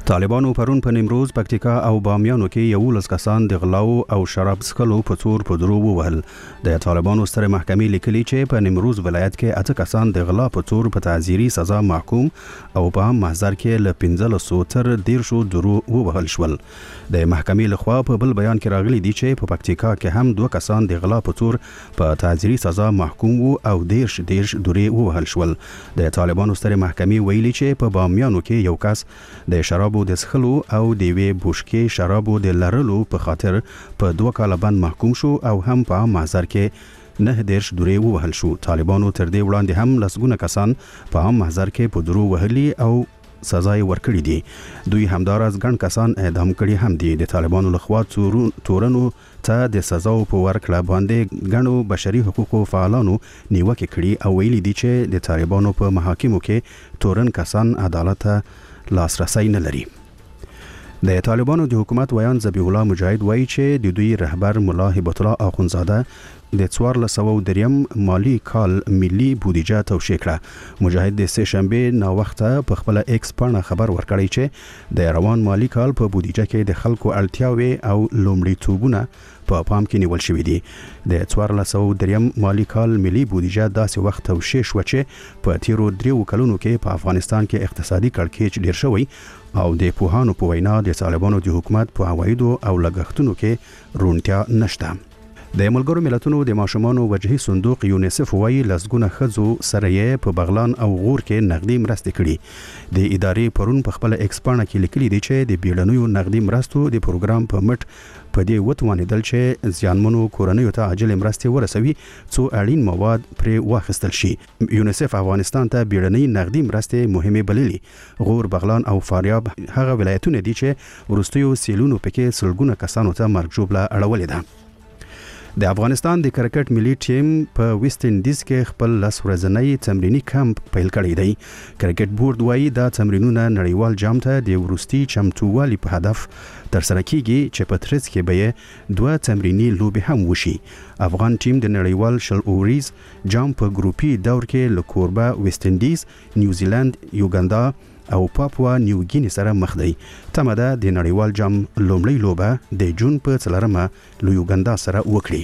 طالبانو پرون په نیمروز، پکتیکا او بامیانو کې یولس کسان د غلاو او شراب څښلو په تور په درو ووهل. د طالبانو ستره محکمې لیکلي چې په نیمروز ولایت کې اته کسان د غلا په تور په تعزیري سزا محکوم او په عام محضر کې له پنځلسو تر دیرشو درو ووهل شول. د محکمې لخوا په بل بیان کې راغلي دي چې په پکتیکا کې هم دوه کسان د غلا په تور په تعزیري سزا محکوم وو او دیرش دیرش درې ووهل شول. د طالبانو ستره محکمې ویلي چې په بامیانو کې یو کس د شرابو د څښلو او د یوې بوشکې شرابو د لرلو په خاطر په دوه کاله بند محکوم شو او هم په عام محضر کې نه دیرش درې ووهل شو. طالبانو تر دې وړاندې هم لسګونه کسان په عام محضر کې په درو وهلي او سزا یې ورکړي دي. دوی همداراز ګڼ کسان اعدام کړي هم دي. د طالبانو لخوا تورنو ته د سزاو په ورکړه باندې ګڼو بشري حقوقو فعالانو نیوکې کړي او ویلي دي چې د طالبانو په محاکمو کې تورن کسان عدالت ته لاسرسی نه لري. د طالبانو د حکومت ویان ذبیح الله مجاهد وایي چې د دوی رهبر ملا هبت الله اخونزاده د څوارلس سوه دریم مالی کال ملي بودیجه توشیح کړه. مجاهد د سه شنبه ناوخته په خپل ایکس پاڼه خبر ورکړی چې د روان مالی کال په بودیجه کې د خلکو اړتیاوې او لومړیتوبونه په پام کې نیول شوي دي. د څوارلس سوه دریم مالی کال ملي بودیجه داسې وخت توشیح شوه چې په تیرو دریو کلونو کې په افغانستان کې اقتصادي کړکېچ ډیر شوی او د پوهانو په وینا د طالبانو د حکومت په عوایدو او لګښتونو کې روڼتیا نشته. د ملګرو ملتونو د ماشومانو وجهي صندوق یونیسف وایي لسګونه ښځو سره یې په بغلان او غور کې نغدي مرستې کړي. د ادارې پرون په خپل ایکس پاڼه کې لیکلي دي چې د بیړنیو نغدي مرستو د پروګرام په مټ په دې وتوانېدل چې زیانمنو کورنیو ته عاجل مرستې ورسوي څو اړین مواد پرې واخیستل شي. یونیسف افغانستان ته بیړنۍ نغدي مرستې مهمې بللي. غور، بغلان او فاریاب هغه ولایتونه دي چې وروستیو سیلونو پکې سلګونه کسانو ته مرګ ژوبله اړولې ده. د افغانستان د کرکټ ملي ټیم په ویسټ انډیز کې خپل لس ورځنی تمرینی کمپ پیل کړی دی. کرکټ بورډ وایي دا تمرینونه نړیوال جام ته د وروستي چمتووالي په هدف ترسره کیږي چې په ترڅ کې به دوه تمرینی لوبې هم وشي. افغان ټیم د نړیوال شل اوریز جام په ګروپي دور کې له کوربه ویسټ انډیز، نیوزیلند، یوګاندا او پاپوا نیو ګینی سره مخ دی. تمه ده د نړیوال جام لومړی لوبه د جون په څلرمه له یوګاندا سره وکړي.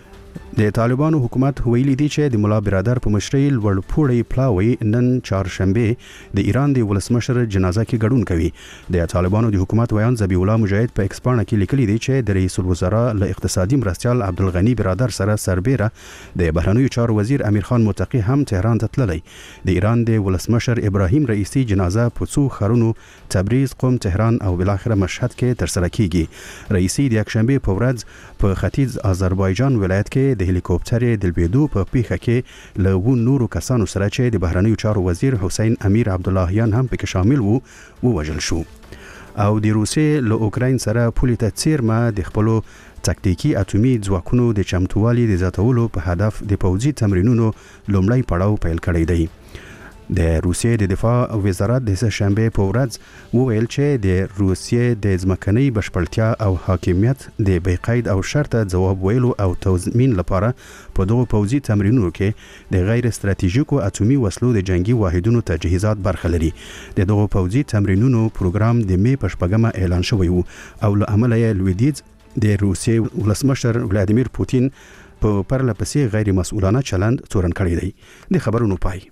د طالبانو حکومت ویلي دي چې د مولا برادر په مشرۍ لوړ پوړی پلاوی نن چهارشنبه د ایران د ولسمشر جنازه کې ګډون کوي. د طالبانو د حکومت ویان ذبیح الله مجاهد په ایکس پاڼه کې لیکلي دي چې د رئیس الوزرا له اقتصادي مرستیال عبدالغنی برادر سره سربیره د بهرنیو چارو وزیر امیر خان متقی هم تهران ته تللی. د ایران د ولسمشر ابراهیم رئیسی جنازه په څو ښارونو تبریز، قم، تهران او بالاخره مشهد کې ترسره کیږي. رئیسی د یکشنبه په ورځ په ختیځ آذربایجان ولایت کې د هلیکوپټر د لویدو په پیښه کې له و نورو کسانو سره چې د بهرنیو چارو وزیر حسین امیر عبداللهیان هم پکې شامل وو ووژل شو. او د روسیې له اوکراین سره پولې ته څیرمه د خپلو تکتیکي اټومي ځواکونو د چمتووالي د زیاتولو په هدف د پوځي تمرینونو لومړی پړاو پیل کړی دی. د روسیې د دفاع وزارت د سه شنبه په ورځ وویل چې د روسیې د ځمکنۍ بشپړتیا او حاکمیت د بې قید او شرطه ځواب ویلو او تضمین لپاره په دغو پوځي تمرینونو کې د غیر استراتیژیکو اټومي وسلو د جنگي واحدونو تجهیزات برخه لري. د دغو پوځي تمرینونو پروګرام د می په شپږمه اعلان شوی و او له امله یې لویدیځ د روسیې ولسمشر ولادیمیر پوتین په پرله پسې غیر مسؤلانه چلند تورن کړی دی. د خبرونو پای.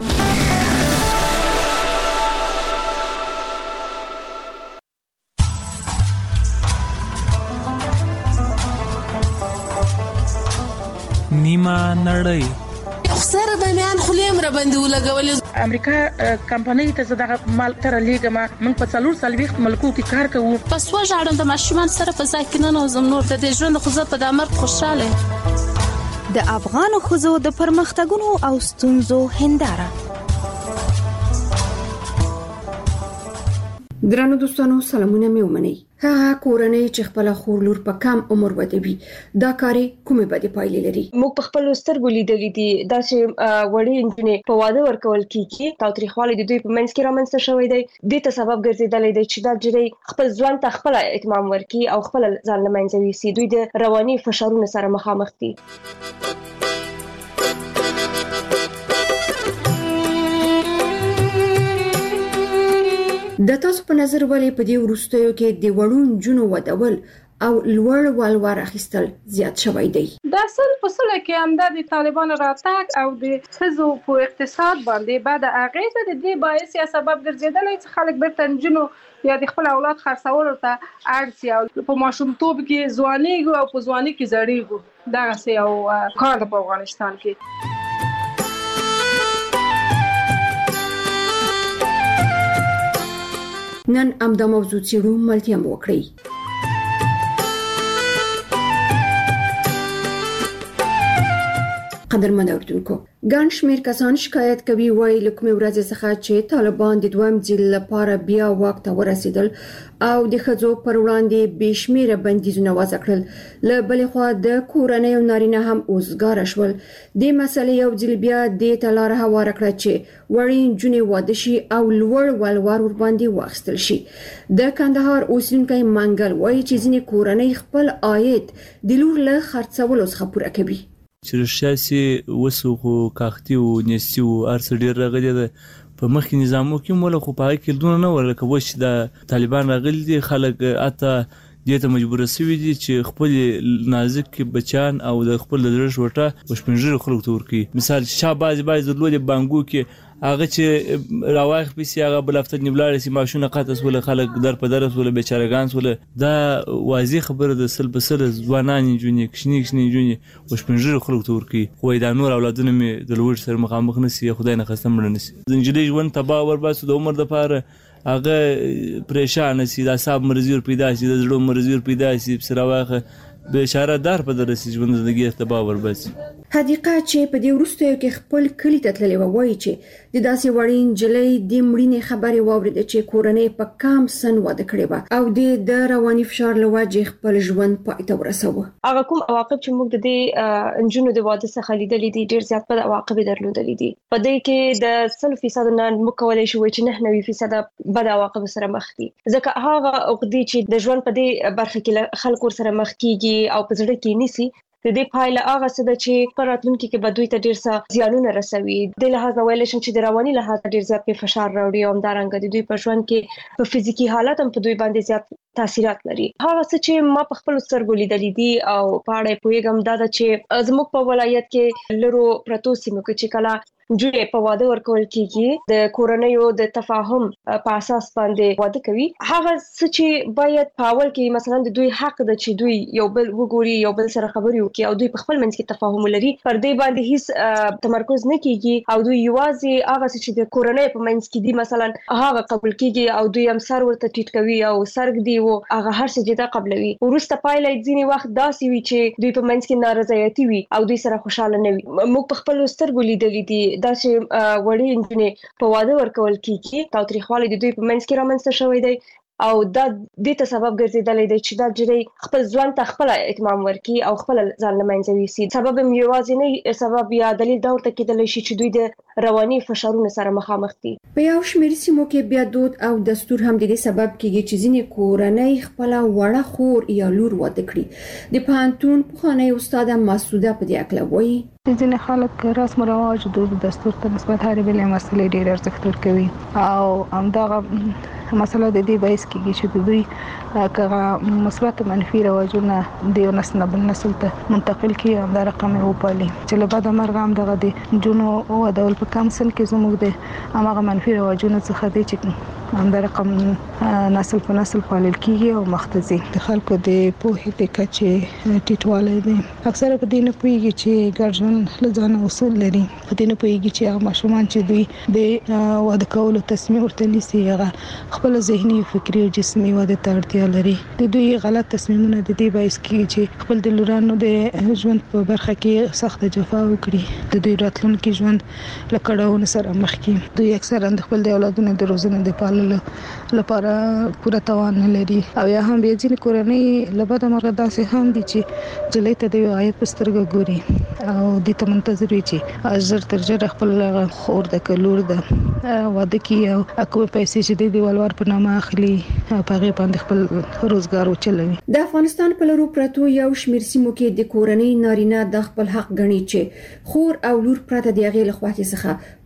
نیمه نړۍ سره د میان خلیم را باندې ولګولې. امریکا کمپنۍ ته زده مال تر لیګما من په څلور سلويخت ملکو کې کار کوو. پس وژاړم د ماشومان سره په ځای کې نه نوزم نور د ژوند خو زه په دامر خوشاله. د افغان خزو د پرمختګونو او ستونزو هنداره. درنو دوستانو سلامونه مې ومنئ. هغه کورنۍ چې خپل خور لور په کم عمر ودوي دا کاری کومه بده پایلې لري. موږ په خپل سترګو لیدلې دي دا چې وړي انجنې په واده ورکول کیږي تاوتریخوالی د دوی په منځ کې رامنځته شوی دی. د ته سبب ګرځیدلی دی چې دا جری خپل ځوان ته خپل اهتمام ورکړي او خپل ځان له منځه یوسي. دوی د رواني فشارونو سره مخامخ دي. د تاسو په نظر ولې په دې وروستیو کې د وړو نجونو ودول او لوړ والوار اخیستل زیات شوی دی؟ د اصل په سله کې همدا د طالبانو راتګ او د ښځو په اقتصاد باندې بعد اغیزه د دې باعث یا سبب ګرځیدلی چې خلک بیرته نجونو یا د خپل اولاد خرڅولو ته اړ شي او په ماشومتوب کې ځوانیږو او په ځواني کې زړیږو. دغسې یو کار ده په افغانستان کې. نن همدا موضوع څیړو، ملتیا مو وکړئ. قدرمن اوردونکو، ګڼ شمېر کسان شکایت کوي وایي له کومې ورځې څخه چې طالبان د دویم ځل لپاره بیا واک ته ورسېدل او د ښځو پر وړاندې بې شمېره بندیزونه وضع کړل، له بلې خوا د کورنیو نارینه هم اوزګاره شول. دې مسلې یو ځل بیا دې ته لاره هواره کړه چې وړې نجونې واده شي او لوړ والوار ورباندې واخیستل شي. د کندهار اوسېدونکی منګل وایي چې ځینې کورنۍ خپل عاید د لور له خرڅولو څخه پوره کوي. چې رښتیا سي وسو خو کاختي او نسي او ارڅ ډیر راغلي ده په مخکې نظامو کې مولا خو په کې دونه نه ورکه وش د طالبان راغلي دي، خلک اته دې ته مجبور شوي دي چې خپل نازک بچان او د خپل درش وټه وشپنجر خلک تور کی. مثال شاباز باز د لوی بانګو کې هغه چې راوایخ پیسې هغه بل هفته نیملار سي ماشونه قطس ول خلک در په درس ول بیچارهګان ول. دا واضح خبره د سل بسل ځوانان جونی کښنی کښنی جونی وشپنجر خلک تور کی. خو دا نور اولادونه می د لوړ سره مخامخ نسی، خدای نه خستم نسی. زنجلې ژوند تبا ور باسو د عمر د پاره هغه پریشان سي، د اعصاب مرزي پیدا سي، د زړه مرزي پیدا سي، سراواخه بشاره دار په درسي ژوند زندگی تبا ور باسي. حدیقه چې په دې وروستیو کې خپل کلی ته تللې وه وایي چې د داسې وړې نجلۍ د مړینې خبرې واورېده چې کورنۍ په کام سن واده کړې وه او د د رواني فشار له وجې خپل ژوند پای ته ورسوه. هغه کوم عواقب چې موږ د دې نجونو د واده څخه لیدلي دي ډېر زیات بد عواقب یې درلودلي دي. په دې کې د سل فیصد نه موږ کولی شو چې نه نوي فیصد بد عواقب سره مخ دي، ځکه هغه عقدې چې د ژوند په دې برخه کې خلکو سره مخ کیږي او په زړه کې نیسي، د دې پایله هغه څه ده چې په راتلونکي کې به دوی ته ډېر څه زیانونه رسوي. د لحاظ ویلی شم چې د رواني لحاظ ډېر زیات پې فشار راوړي او همدارنګه د دوی په ژوند کې په فزیکي حالت هم په دوی باندې زیات تاثیرات لري. هغه څه چې ما په خپلو سترګو لیدلي دي او په اړه یې پوهېږم دا ده چې زموږ په ولایت کې لرو پرتو سیمو کې چې کله نجونې په واده ورکول کېږي د کورنیو د تفاهم په اساس باندې واده کوي، هغه څه چې باید په اول کې مثلا د دوی حق ده چې دوی یو بل وګوري، یو بل سره خبرې وکړي او دوی په خپل منځ کې تفاهم ولري، پر دې باندې هیڅ تمرکز نه کېږي او دوی یوازې هغه څه چې د کورنۍ په منځ کې دي مثلا هغه قبول کېږي او دوی هم سر ورته ټیټ کوي او سر ږدي او هغه هر څه جدا قبلوي. وروسته پایله ځینې وخت داسې وي چې دوی په منځ کې نارضایتي وي او دوی سره خوشاله نه وي. موږ په خپلو سترګو لیدلي دي دا چې وړې نجونې په واده ورکول کېږي، تاوتریخوالی د دوی په منځ کې رامنځته شوی دی او دا دې ته سبب ګرځېدلی دی چې دا نجلۍ خپل ژوند ته خپله اهتمام ورکړي او خپله ځان له منځه یوسي. سبب هم یوازینی سبب یا دلیل دا ورته کېدلی شي چې دوی د رواني فشارونو سره مخامخ دي. په یو شمېر سیمو کې بیا دود او دستور هم د دې سبب کېږي چې ځینې کورنۍ خپله وړه خور یا لور واده کړي. د پوهنتون پخوانۍ استاده مسعوده په دې هکله وایي ځینې خلک رسم و رواج دود دستور ته نسبت هرې بلې مسلې ډېر ارزښت ورکوي او همدغه مسله د دې باعث کېږي چې د دوی که مثبت منفي رواجونه د یو نسل نه بل نسل ته منتقل کړي، همدا رقم یې وپالي چې له بده مرغه همدغه د نجونو ودول په کم سن کې زموږ د هماغه منفي رواجونو څخه دی چې همدا رقم نسل په نسل پالل کېږي او مخ ته ځي. د خلکو د پوهې د کچې ټیټوالی دی، اکثره په دې نه پوهېږي چې ګډ ژوند له ځانه اصول لري، په دې نه پوهېږي چې هغه ماشومان چې دوی د واده کولو تصمیم ورته نیسي هغه خپل ذهني فکري او جسمي واده ته اړتیا لري. د دوی غلط تصمیمونه د دې باعث کېږي چې خپل د لورانو د ژوند په برخه کې سخت جفا وکړي، د دوی راتلونکي ژوند له کړاوونو سره مخ کړي. دوی اکثرا د خپل د اولادونو د روزنې د پاللو لپاره پوره توان نه لري او یا هم بیا ځینې کورنۍ له بده مرغه داسې هم دي چې نجلۍ ته د عاید په سترګه ګوري او دې ته منتظر وي چې ژر تر ژره خپل خور د که لور ده واده کړي او کومې پیسې چې دی د ولور په نامه اخلي په هغې باندې خپل روزګار وچلوي. د افغانستان په لرو پرتو یو شمېر سیمو کې د کورنۍ نارینه د خپل حق ګڼي چې خور او لور پرته د هغې له خوښې څخه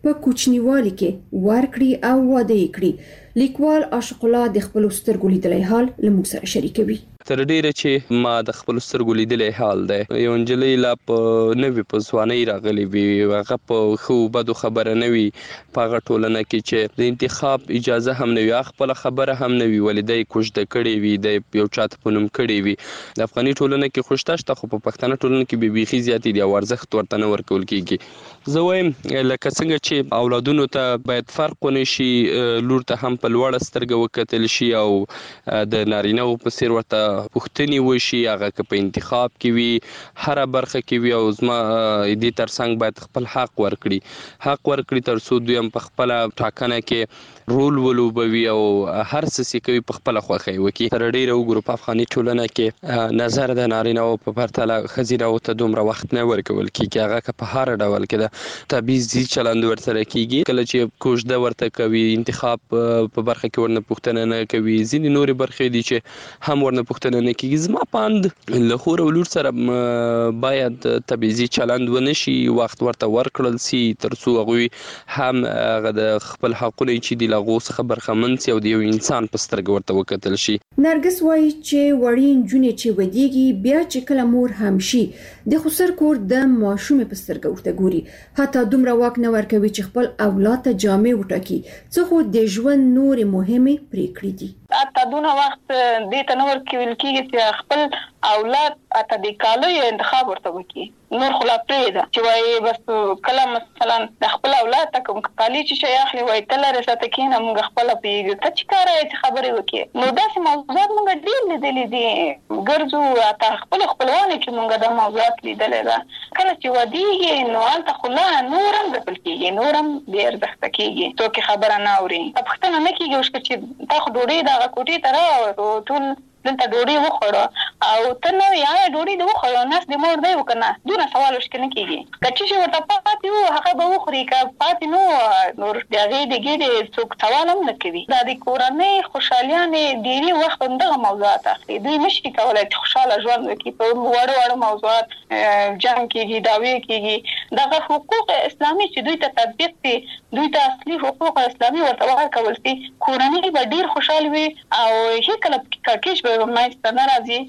په کوچنیوالي کې ورکړي او واده کړي. لیکوال عاشق الله د خپل سترګو لیدلای حال لموږ سره شریکوي. تر ډیره چې ما د خپل سترګو لیدلې حال دی یو نجلۍ لا په نوي په ځوانۍ راغلې وي هغه په ښو بدو خبره نه وي په هغه ټولنه کې چې د انتخاب اجازه هم نه وي خپله خبره هم نه وي ولې دی کوژده کړې وي د یو چا ته په نوم کړې وي. د افغاني ټولنه کې خو شته شته خو په پښتنه ټولنه کې به بیخي زیاتې دي او ارزښت ورته نه ورکول کېږي. زه وایم لکه څنګه چې اولادونو ته باید فرق ونه شي لور ته هم په لوړه سترګه وکتل شي او د نارینه‌و په څېر ورته پوښتنې وشي هغه که په انتخاب کې وي هره برخه کې وي او زما دې ترڅنګ باید خپل حق ورکړي حق ورکړي تر څو دوی هم په خپله ټاکنه کې رول ولوبوي او هر څه چې کوي په خپله خوښۍ وکړي. تر ډېره وګورو په افغاني ټولنه کې نظر د نارینه‌و په پرتله ښځینه‌و ته دومره وخت نه ورکول کېږي هغه که په هر ډول کې د تبعیضي چلند ورسره کېږي کله چې کوژده ورته کوي انتخاب په برخه کې ورنه پوښتنه نه کوي ځینې نورې برخې دي چې هم ورنه پوښتنه نه کېږي. زما پاند له خور او لور سره باید تبعیضي چلند ونه شي وخت ورته ورکړل سي تر څو هغوی هم هغه د خپل حقونه چې دي له هغو څخه برخمن سي او د یو انسان په سترګه ورته وکتل شي. نرګس وایي چې وړې نجونې چې ودیږي بیا چې کله مور هم شي د خسر کور د ماشومې په سترګه ورته ګوري حتی دومره واک نه ورکوي چې خپل اولاد ته جامې وټاکي څه خو د ژوند نورې مهمې پریکړې دي. اته دونه وخت دې ته نه ورکول کېږي چې خپل اولاد اته د کالو انتخاب ورته وکړي نور خلا پرېده چې وایي بس کله مثلا د خپل اولاد ته کوم کالي چې شي اخلي وایي تل رسته کېنه موږ خپل پیږي ته چې کار یې خبرې وکړي نو داسې موضوعات موږ ډېر لیدلې دي ګرځو اته خپل خپلوان چې موږ د موضوعات لیدلې ده کله چې ودیږي نو هلته خلا نور هم ځپل کېږي نور هم ډېر ارزښته کېږي څوک خبره نه اوري پوښتنه نه کېږي اوس چې تا خو ډوډۍ دغه کوټې ته راوړو ټول دلته ډوډۍ وخوړه او ته نو یا ډوډۍ دې وخوړه ناس دې مور دی وکنه دونه سوال وشکه نه کېږي که څه شي ورته پاتې وو هغه به وخوري که پاتې نو نور د هغې د ګېډې څوک سوال هم نه کوي. دا د کورنۍ خوشحالیانې ډېرې وخت همدغه موضوعات اخلي دوی نه شي کولی چې خوشحاله ژوند وکړي په وړو وړو موضوعات جنګ کېږي دعوې کېږي دغه حقوق اسلامي چې دوی ته تطبیق دي دوی ته اصلي حقوق اسلامي ورته ورکول سي کورنۍ به ډېر خوشحال وي او هېڅکله کړکېچ به مایسته نه راځي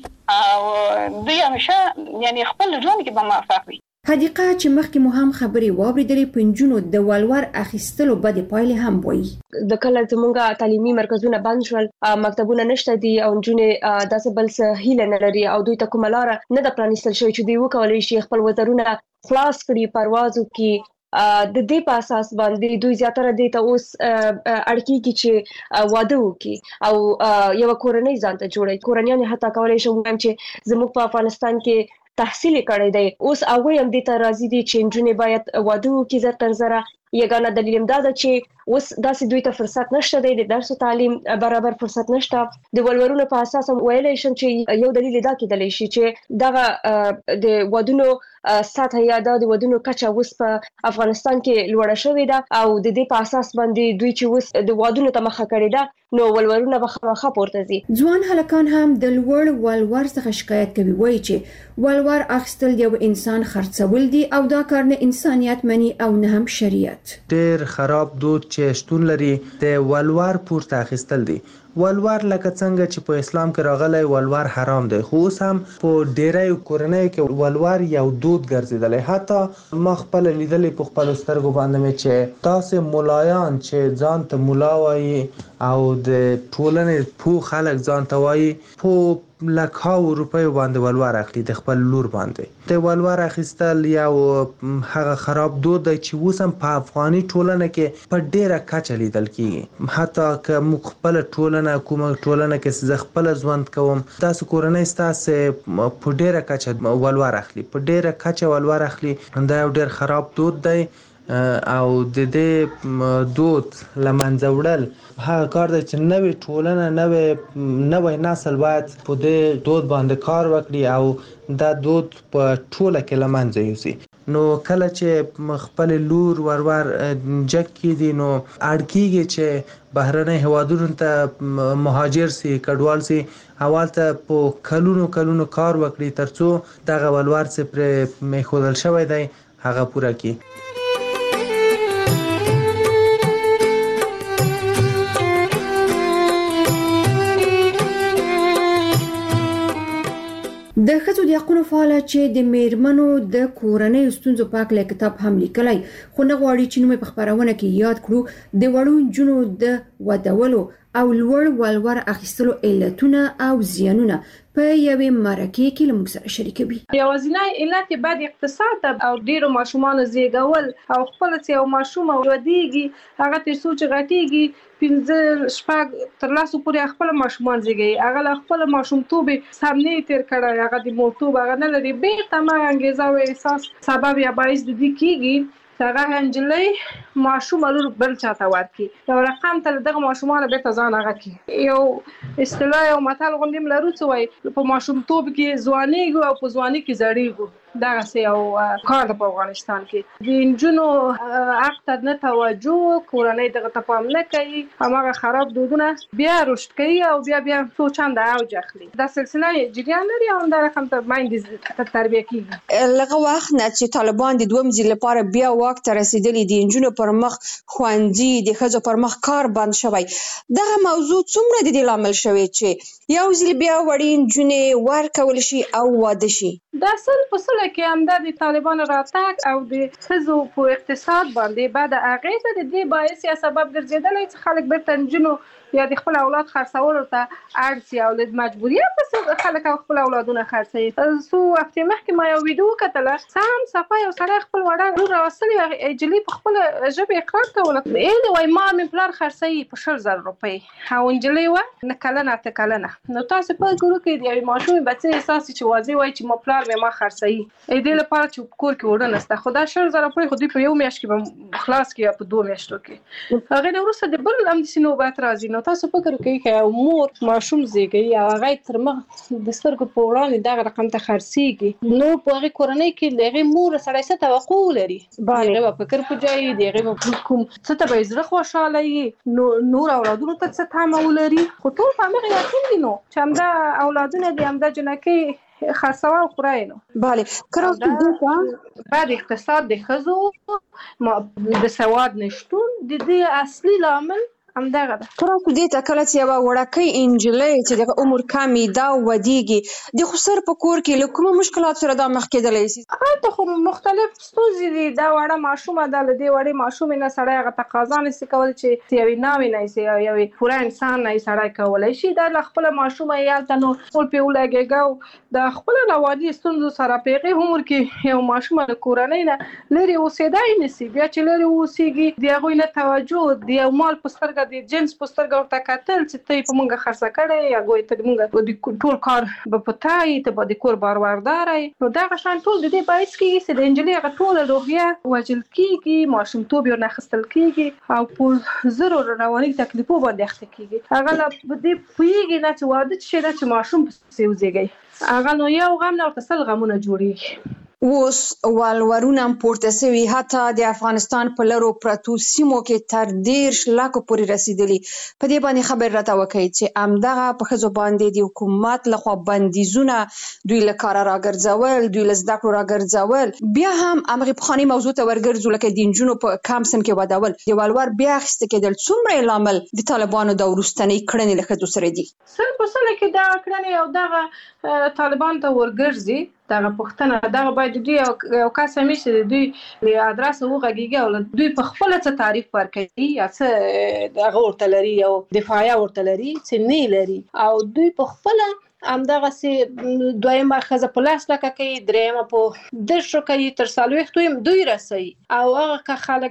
او دوی همیشه یعنی خپل ژوند کې به موفق وي. حدیقه چې مخکې مو هم خبرې واورېدلې په نجونو د ولور اخیستلو بدې پایلې هم وایي. د کله زموږ تعلیمي مرکزونه بند شول مکتبونه نشته دي او نجونې داسې بل څه هیله نه لري او دوی ته کومه لاره نه ده پرانیستل شوې چې دوی وکولی شي خپل وزرونه خلاص کړي پرواز وکړي. د دې په اساس باندې دوی زیاتره دې ته اوس اړکیږي چې واده وکړي او یو کورنۍ ځان ته جوړي کورنیان حتی کولای شي چې زموږ په افغانستان کې تحصیل کړی دی اوس هغه هم دې ته راضي دي چې نجونې باید واده وکړي زر تر زره. یګانه دلیل هم دا ده چې اوس داسې دوی ته فرصت نشته دی د درس او تعلیم برابر فرصت نشته. د ولورونو په اساس هم ویلی شم چې یو دلیل دا کېدلی شي چې دغه د ودونو سطح یا د ودونو کچه اوس په افغانستان کې لوړه شوې ده او د دې په اساس باندې دوی چې اوس د ودونو ته مخه کړې ده نو ولورونه به خامخا پورته ځي. ځوان هلکان هم د لوړ ولور څخه شکایت کوي وایي چې ولور اخیستل د یو انسان خرڅول دي او دا کار نه انسانیت مني او نه هم شریعت. ډېر خراب دود چې شتون لري د ولور پورته اخیستل دي. ولور لکه څنګه چې په اسلام کې راغلی ولور حرام دی خو اوس هم په ډیری کورنۍ کې ولور یو دود ګرځېدلی. حتی ما خپله لیدلی په خپلو سترګو باندې مې چې داسې ملایان چې ځان ته ملا وایي او د ټولنې پوه خلک ځان ته وایي په لکهاو روپیو باندې ولور اخلي د خپل لور باندې. د ولور اخیستل یو هغه خراب دود دی چې اوس هم په افغاني ټولنه کې په ډیره کچه لیدل کېږي. حتی که موږ خپله ټولنه کومه ټولنه کې زه خپله ژوند کوم داسې کورنۍ ستاسې په ډیره کچه ولور اخلي په ډیره کچه ولور اخلي. دا یو ډیر خراب دود دی او د دې دود له منځه وړل هغه کار دی چې نوې ټولنه نوې نوی نسل باید په دې دود باندې کار وکړي او دا دود په ټوله کې له منځه یوسي. نو کله چې خپل لور ورور جګ کېدي نو اړ کېږي چې بهرنۍ هیوادونو ته مهاجر سي کډوال سي اول ته په کلونو کلونو کار وکړي تر څو دغه ولور چې پرې میښودل شوی دی هغه پوره کړي. د ښځو د حقوقو فعال چې د میرمنو د کورنۍ ستونزو په اړه کتاب هم لیکلی، خو نه غواړي چې نوم په خبرونه کې یاد کړو د وړو جنو د ودولو او لوړ ولور اخیستلو علتونه او زیانونه په یوې مرکه کې لمږ سره شریکوي. یوازینی علت بعد اقتصاد او ډیرو ماشومان زیږول او خپل چې یو ماشوم ودیږي هغه تر سوچ غټیږي پنځه شپږ تر لاسو پورې خپل ماشومان زیږي، هغه خپل ماشومتوب سامنے تیر کړه، هغه د موټوب هغه نه لري به تمام انګیزه او احساس سبب یا باعث د دې کیږي هغه انجلۍ ماشوم لور بل چاته ورکی یو رقم تل دغه ماشومان به تزان هغه کی یو اصطلاح او متل غوندیم لرو څه وای په ماشوم توپ کې ځواني او په ځواني کې زړیږي. دا سه یو کار په افغانستان کې د انجونو حق ته نه توجه کورنۍ دغه ته پام نه کوي، هغه خراب دودونه بیا رشد کوي او بیا بیا سوچنده او جخلي دا سلسله جریان لري او دا رقم ته مایند تربیه کیږي. لغه وخت نه چې طالبان د دوم ځل لپاره بیا وخت ته رسیدلی دي انجونو پر مخ خوندي د خځو پر مخ کار بند شوی، دغه موضوع څومره د دې لامل شوی چې یو ځل بیا وړي انجونې ورکول شي او واده شي؟ دا سل په سل کې هم د طالبان راتګ او د خزو په اقتصاد باندې بعد اغیزه د دې باعث یا سبب ګرځیدلی چې خلک بیرته انجونو یا د خپل اولاد خرڅولو ته اړ شي او د مجبوریت پس خلک خپل اولادونه خرڅوي. سو وخت مخکې ما یو ویډیو کتله سم صفه یو سړی خپل وړه لور راوستلې او اجلی په خپل ژبه اقرار کوله اې وای ما مې پلار خرڅوي په شل زره روپۍ او انجلی و نه کلنه ته کلنه. نو تاسو په ګورو کې دی ماشوم بچي احساس چې واځي وای چې ما پلار مې ما خرڅوي اې دې لپاره چې کور کې وړه نسته خدا شل زره روپۍ خو دې په یو میاشت کې خلاص کې یا په دوه میاشتو کې هغه نو وروسته د بل هم سينو بات راځي. نو تاسو فکر کوئ چې مور ماشوم زیږي او هغه تر مخ د سترګو په وړاندې دغه رقم ته خرڅيږي نو په هغه کورنۍ کې دغه مور سره څه توقع لري باندې په فکر پوجای دغه په کوم څه ته به زړه خوشاله وي نو نور اولادونو ته څه تمه ولري خو ټول فامغه یقین دي نو چې همدا اولادونه دي همدا جنکه خاصه او خورای نو bale کړو چې بعد اقتصاد د خزو د سواد نشټون د دې اصلي لامل همدغه ده. ترڅو دې ته کله چې یو وړکۍ انجلۍ چې د عمر کمی دا ودیږي د خسر په کور کې له کوم مشکلات سره دا مخ کېدلی شي؟ البته خو مختلف ستونزې دي دا وړه ماشومه ده له دې وړې ماشومې نه سړی هغه تقاضا نشي کولی چې یوې ناوې نه شي او یوې پوره انسان نه سړی کولی شي دا له خپله ماشومه یې هلته نو ټول پرې ولګېږه او د خپله رواني ستونزو سره په هغې عمر کې یو ماشومه له کورنۍ نه لرې اوسېدی نشي بیا چې لرې اوسېږي د هغوی نه توجه د یو مال په سترګه د جنس پوسترګه ورته کتل چې ته په مونږه خرڅه کړې یا ګوي ته مونږه د ټول کار به پتاي ته به د کور بارورداري نو دا غشان ټول د دې باعث کیږي چې د انجلۍ غ ټول روحیه وجل کیږي ماشومتوب یې نه خستل کیږي او په زرو رواني تکلیفو باندې اخته کیږي هغه لا د پیږي نه چې واده شي چې ماشوم پسې وزيږي هغه نو یو غم نه ورته سل غمونه جوړيږي. اوس والورونه پورته سوي حتی د افغانستان په لرو پرتو سیمو کې تر ډیر لاکو پورې رسیدلی په دې باندې خبر راته وکړي چې امدغه په خزو باندې د حکومت لخوا بندیزونه دوی له کار راګرځول دوی له زده کړو راګرځول بیا هم امغه پخانی موضوع ته ورګرځول لکه د انجونو په کامسن کې ودول د والور بیا اخیسته کېدل څومره لامل د طالبانو د ورستنې کړنې له خزو سره دي سل په سل کې دا کړنې او دغه طالبان ته ورګرځي دغه پښتنه دغه باید دوی یو کس همیشه دوی له ادرس وغږیږي او دوی په خپل څه تعریف ورکړي یا څه دغه ورته لري او دفاعي ورته لري چې نه لري او دوی په خپل همدغه سي دویمه خزه په لاس لکه کوي دریمه په درشو کوي تر سالويختو هم دوی رسي او هغه که خلک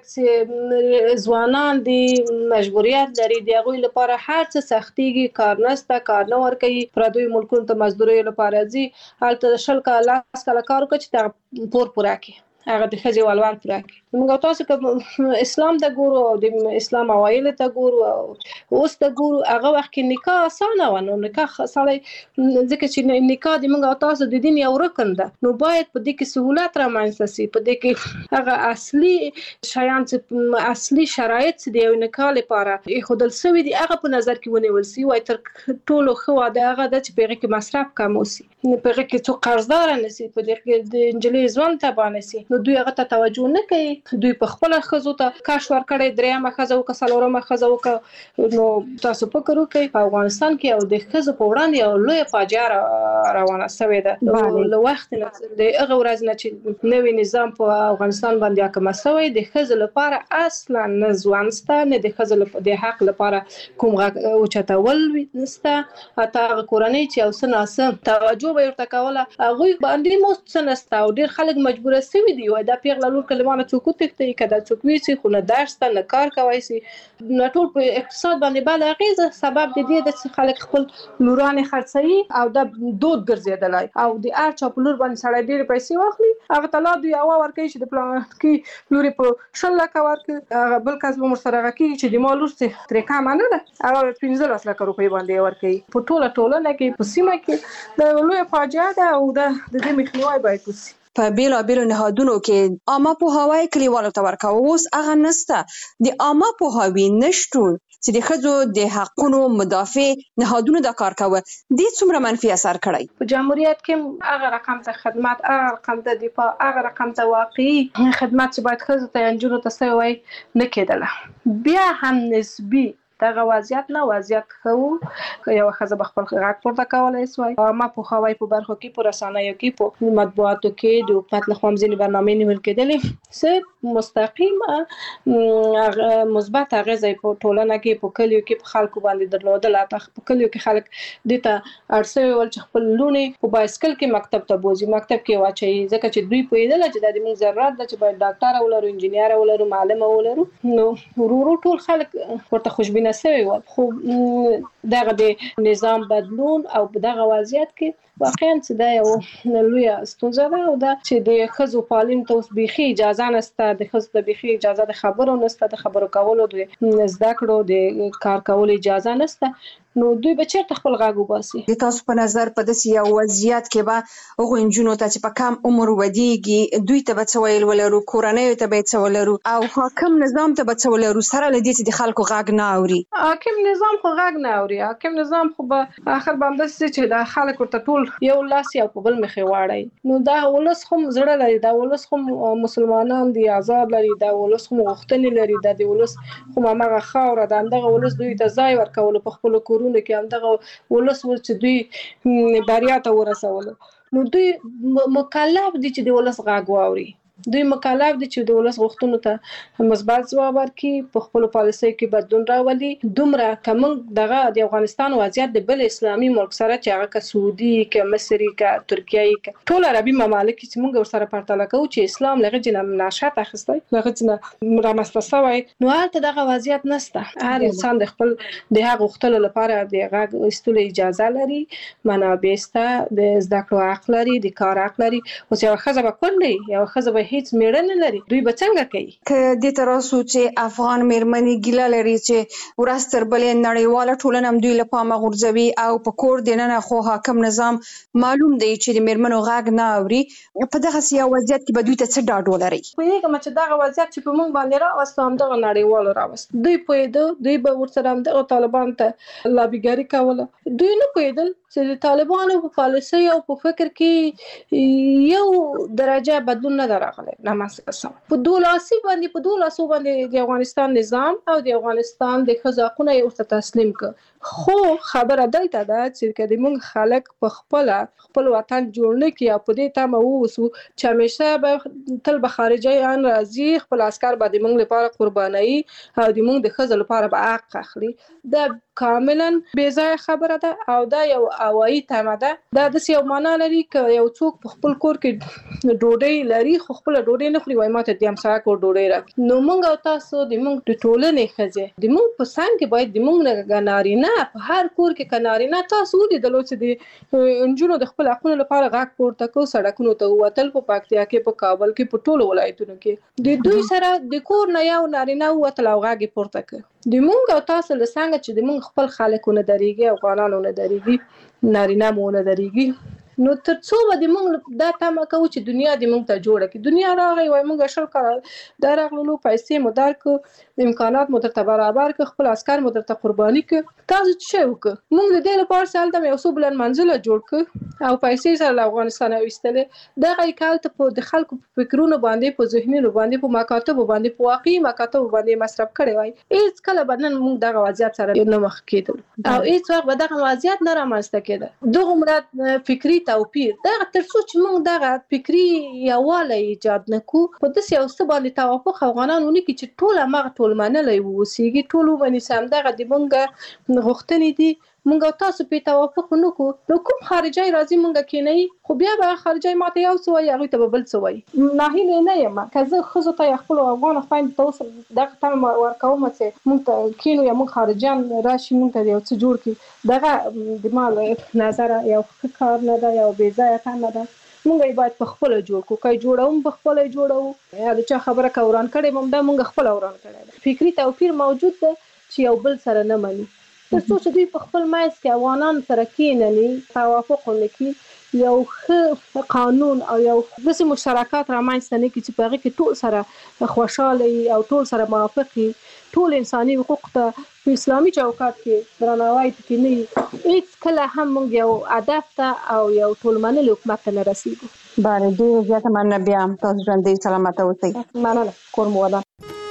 چې ځوانان دي مجبوریت لري د هغوی لپاره هر څه سختيږي کار نسته کار نه ورکوي پردوی ملکونو ته مزدوري لپاره ځي هلته شل کاله لاس کاله کار وکړي چې پور پوره کړي هغه د خځې والوال پوره کړي. موږ تاسو که اسلام ته ګورو او د اسلام اوایل ته ګورو او اوس ته ګورو هغه وخت کې نکاح اسانه و نو نکاح سړی ځکه چې نکاح د موږ تاسو د دین یو رکن ده نو باید په دې کې سهولت رامنځته شي په دې کې هغه اصلي شیان چې اصلي شرایط د یو نکاح لپاره خودل سوي دي هغه په نظر کې ونیول شي وای تر ټولو خو دا هغه د چې په هغه کې مصرف کم وسی په هغه کې څو قرضدار نه شي په دې کې د انجلۍ ځوان ته باندې شي نو نو دوی هغه ته توجه نه کوي. دوی په خپل خزو ته کاش ور کړی درېمه خزو که څلورمه خزو که نو تاسو فکر وکړئ په افغانستان کې او د خزو په وړاندې یو لوی فاجعه روانه شوې ده. له وخت نه د هغه ورځ نه چې نوی نظام په افغانستان باندې حاکم شوی د خزو لپاره اصلا نه ځوانسته نه د خزو د حق لپاره کوم غږ اوچتول نسته. حتی هغه کورنۍ چې او سناسه توجه به ورته کوله هغوی باندې مو څه نسته او ډېر خلک مجبوره سوي دي وایي دا پیغله لور کلمانه څوک وتښتوي که دا څوک ویسي خو نه درس ته نه کار کوی سي نه ټول په اقتصاد باندې بده اغېزه سبب د دې ده چې خلک خپل لورانې خرڅوي او دا دود ګرځېدلی او د هر چا په لور باندې سړی ډېرې پیسې واخلي هغه ته لا دوی هوا ورکوي چې د پلانکي لورې په شل لکه ورکړي هغه بل کس به ورسره هغه کېږي چې د ما لور چې ترې کمه نه ده هغه پنځلس لکه روپۍ باندې ورکوي. په ټوله ټولنه کې په سیمه کې د لویه فاجعه ده او د دې مخنیوی باید وشي. په بیلو بیلو نهادونو کې عامه پوهاوی کلیوالو ته ورکوه اوس هغه نسته. د عامه پوهاوی نشتون چې د ښځو د حقونو مدافع نهادونو دا کار کوه دې څومره منفي اثر کړی؟ په جمهوریت کې هغه رقم ته خدمت هغه رقم ته دفاع هغه رقم ته واقعي خدمت چې باید ښځو ته نجونو ته سوی وای نه کېدله. بیا هم نسبي دغه وضعیت نه وضعیت خو یو ښځه به خپل غږ پورته کولی سوای. عامه پوهاوی په برخو کې په رسنیو کې په مطبوعاتو کې د حکومت لخوا ځینې برنامې نیول کېدلې څه مستقیم مثبت اغېزه په ټولنه کې په کلیو کې په خلکو باندې درلودل. په کلیو کې خلک دې ته اړ سوي ول چې خپل لوڼې په بایسکل کې مکتب ته بوځي مکتب کې واچوي ځکه چې دوی پوهېدله چې دا د موږ ضرورت ده چې باید ډاکټره ولرو انجینیره ولرو معلمه ولرو. نو ورو ورو ټول خلک ورته خوشبینه سوي ول. خو دغه د نظام بدلون او په دغه وضعیت کې واقعا چې دا یو لویه ستونزه ده او دا چې د ښځو تعلیم ته اوس بیخي اجازه نشته د ښځو ته بیخي اجازه د خبرو نشته د خبرو کولو د زده کړو د کار کولو اجازه نشته. نو دوی به چېرته خپل غږ وباسي؟ د تاسو په نظر په داسې یو وضعیت کې به هغو نجونو ته چې په کم عمر ودیږي دوی ته به څه ویل ولرو کورنیو ته به یې څه ولرو او حاکم نظام ته به څه ولرو سره له دې چې د خلکو غږ نه اوري؟ حاکم نظام خو غږ نه اوري. حاکم نظام خو به آخر به همداسې چې دا خلک ورته ټول یو لاس یو په بل مخې واړی. نو دا ولس خو زړه لري دا ولس خو مسلمانان دي آزاد لري دا ولس خو غوښتنې لري دا د ولس خو هماغه خاوره ده همدغه ولس دوی ته ځای ورکولو په خپلو کورونو کې همدغه ولس ول چې دوی بریا ته ورسولو. نو دوی مکلف دي چې د ولس غږ واوري. دوی مکلف دي چې د ولس غوښتنو ته مثبت ځواب ورکړي په خپلو پالیسیو کې بدلون راولي. دومره که موږ دغه د افغانستان وضعیت د بل اسلامي ملک سره چې هغه که سعودي که مصري که ترکیې که ټول عربي ممالک چې موږ ورسره پرتله کوو چې اسلام له هغې نه نشأت اخیستی له هغې نه رامنځته شوی نو هلته دغه وضعیت نشته. هر انسان د خپل د هغه غوښتلو لپاره د غږ ایستلو اجازه لري منابع شته د زده کړو حق لري د کار حق لري. اوس یوه ښځه به کونډه وي یوه ښځه به هیڅ میړه نه لري دوی به څنګه کوي؟ که دې ته راسو چې افغان میرمنې ګیله لري چې ورځ تر بلې نړیواله ټولنه هم دوی له پامه غورځوي او په کور دننه خو حاکم نظام معلوم دی چې د میرمنو غږ نه اوري. په دغسې یو وضعیت کې به دوی ته څه ډاډ ولرئ؟ پوهېږم چې دغه وضعیت چې په موږ باندې راوسته همدغه نړیوالو راوسته. دوی پوهېده دوی به ورسره همدغه طالبانو ته لابیګري کوله. دوی نه پوهېدل چې د طالبانو په پالیسۍ او په فکر کې یو درجه بدلون نه ده راغلی رامنځته شوی. په دولاسي باندې په دولسو باندې د افغانستان نظام او د افغانستان د ښځو حقونه یې ورته تسلیم کړ. خو خبره دلته ده چې که د موږ خلک په خپله خپل وطن جوړ نه کړي او په دې تمه واوسو چې همیشه به تل به خارجیان راځي خپل عسکر به د موږ لپاره قربانوي او د موږ د ښځو لپاره به حق اخلي دا کاملا بې ځایه خبره ده او دا یو هوایي تمه ده. دا داسې یو معنا لري که یو څوک په خپل کور کې ډوډۍ لري خو خپله ډوډۍ نه خوري وایي ما ته د همسایه کور ډوډۍ راکړي. نو موږ او تاسو د موږ د ټولنې ښځې د موږ په څنګ کې باید د موږ نه نارینه په هر کور کې که نارینه تاسو ولیدلو چې د نجونو د خپل حقونو لپاره غږ پورته کړو سړکونو ته ووتل په پکتیا کې په کابل کې په ټولو ولایتونو کې د دوی سره د کور نه یو نارینه ووتل او غږ یې پورته کړ. د موږ او تاسو له څنګه چې د موږ خپل خلک ونه درېږي افغانان ونه درېږي نارینه مو ونه درېږي نو تر څو به موږ دا تمه کوو چې دنیا دې موږ ته جوړه کړي. دنیا راغی وای موږ شل کړه دا راغلو پیسې مو درکو امکانات مو درته برابر ک خپل عسكر مو درته قرباني ک تاسو څه وک موږ دې لپاره سال ته یو څو بلن منزله جوړ ک او پیسې سره افغانستان وستلې دا غي کال ته په د خلکو په فکرونو باندې په ذهنونو باندې په مکاتب باندې په واقعي مکاتب باندې مصرف کړي وای هیڅ کله بدن موږ دغه وضعیت سره نه مخ کېدل او هیڅ وخت به دغه وضعیت نه رامنځته کېده. دغه مراد فکری توپیر دا تر څو چې موږ دغه فکری یووالی ایجاد نکو په داسې یو څه باندې توافق افغانانو نه کې چې ټول هغه ټول منلای ووسیږي ټول باندې سم دغه د موږ غوښتنې دي موږ تاسو په توافق نکو نو کوم خارجي راځي موږ کې نه خو بیا به خارجي ماته یو څه وایي هغه ته بل څه وایي نه هیله نه یم کزه خزو ته خپل افغان خويند توسل دغه تم ورکوم چې موږ ته کینو یا موږ خارجيان راشي موږ ته یو څه جوړ کی دغه د مال نظر یو کار نه دا یو بې ځای کار نه ده. موږ باید په خپل جوړ کو کای جوړوم په خپل جوړو یا د چا خبره کوران کړي موږ دا موږ خپل اوران کړي. فکری توپیر موجود ده چې یو بل سره نه مني تر څو چې دوی په خپل مایز کې افغانان سره کېنني توافق وکړي یو ښه قانون او یو داسې مشترکات رامنځته نه کړي چې په هغې کې ټول سره خوشحاله او ټول سره موافق وي ټول انساني حقوق ته په اسلامي چوکاټ کې درناوی پکې نه وي هېڅ کله هم موږ یو هدف ته او یو ټول منلي حکومت ته نه رسېږو. بله ډېره زیاته مننه. بیا تاسو ژوندۍ سلامته اوسئ. مننه. کور مو ودان.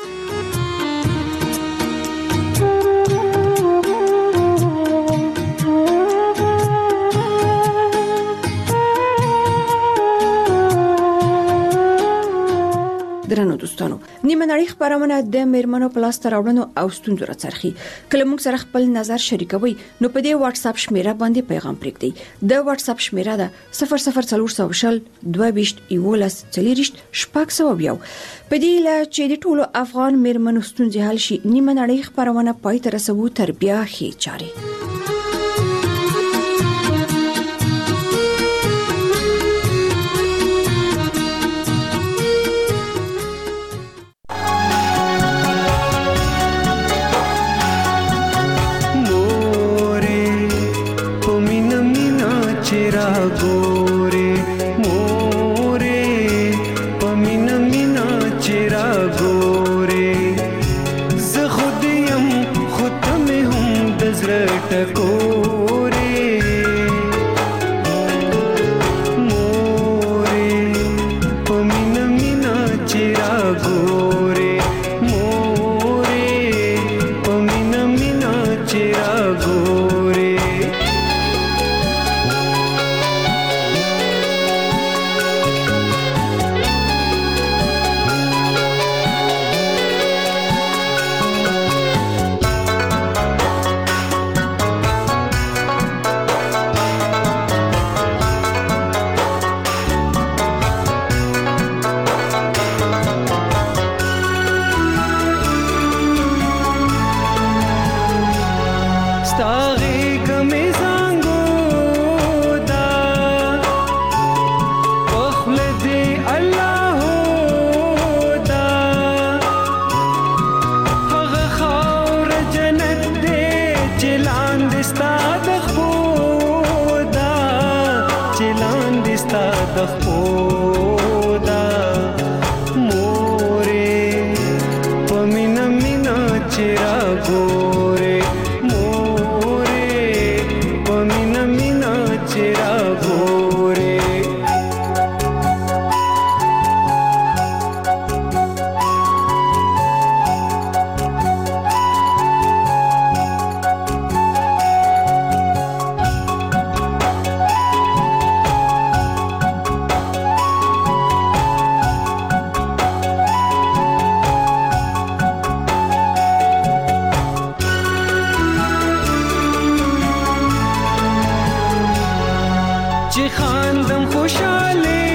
درنو دوستانو نیمه نړۍ خبرونه د میرمنو په لاس راوړنو او ستونزو راڅرخي کله موږ سره خپل نظر شریکوي نو په دې واتس اپ شمیره باندې پیغام پرېږدئ. د واتس اپ شمیره ده صفر صفر څلور شل دوه ویشت یولس څلوېښت شپږ سوه یو. په دې لا چې د ټولو افغان میرمنو ستونزې حل شي نیمه نړۍ خبرونه پای ته رسوو تر بیا ښې چارې. چې خاندم خوشاله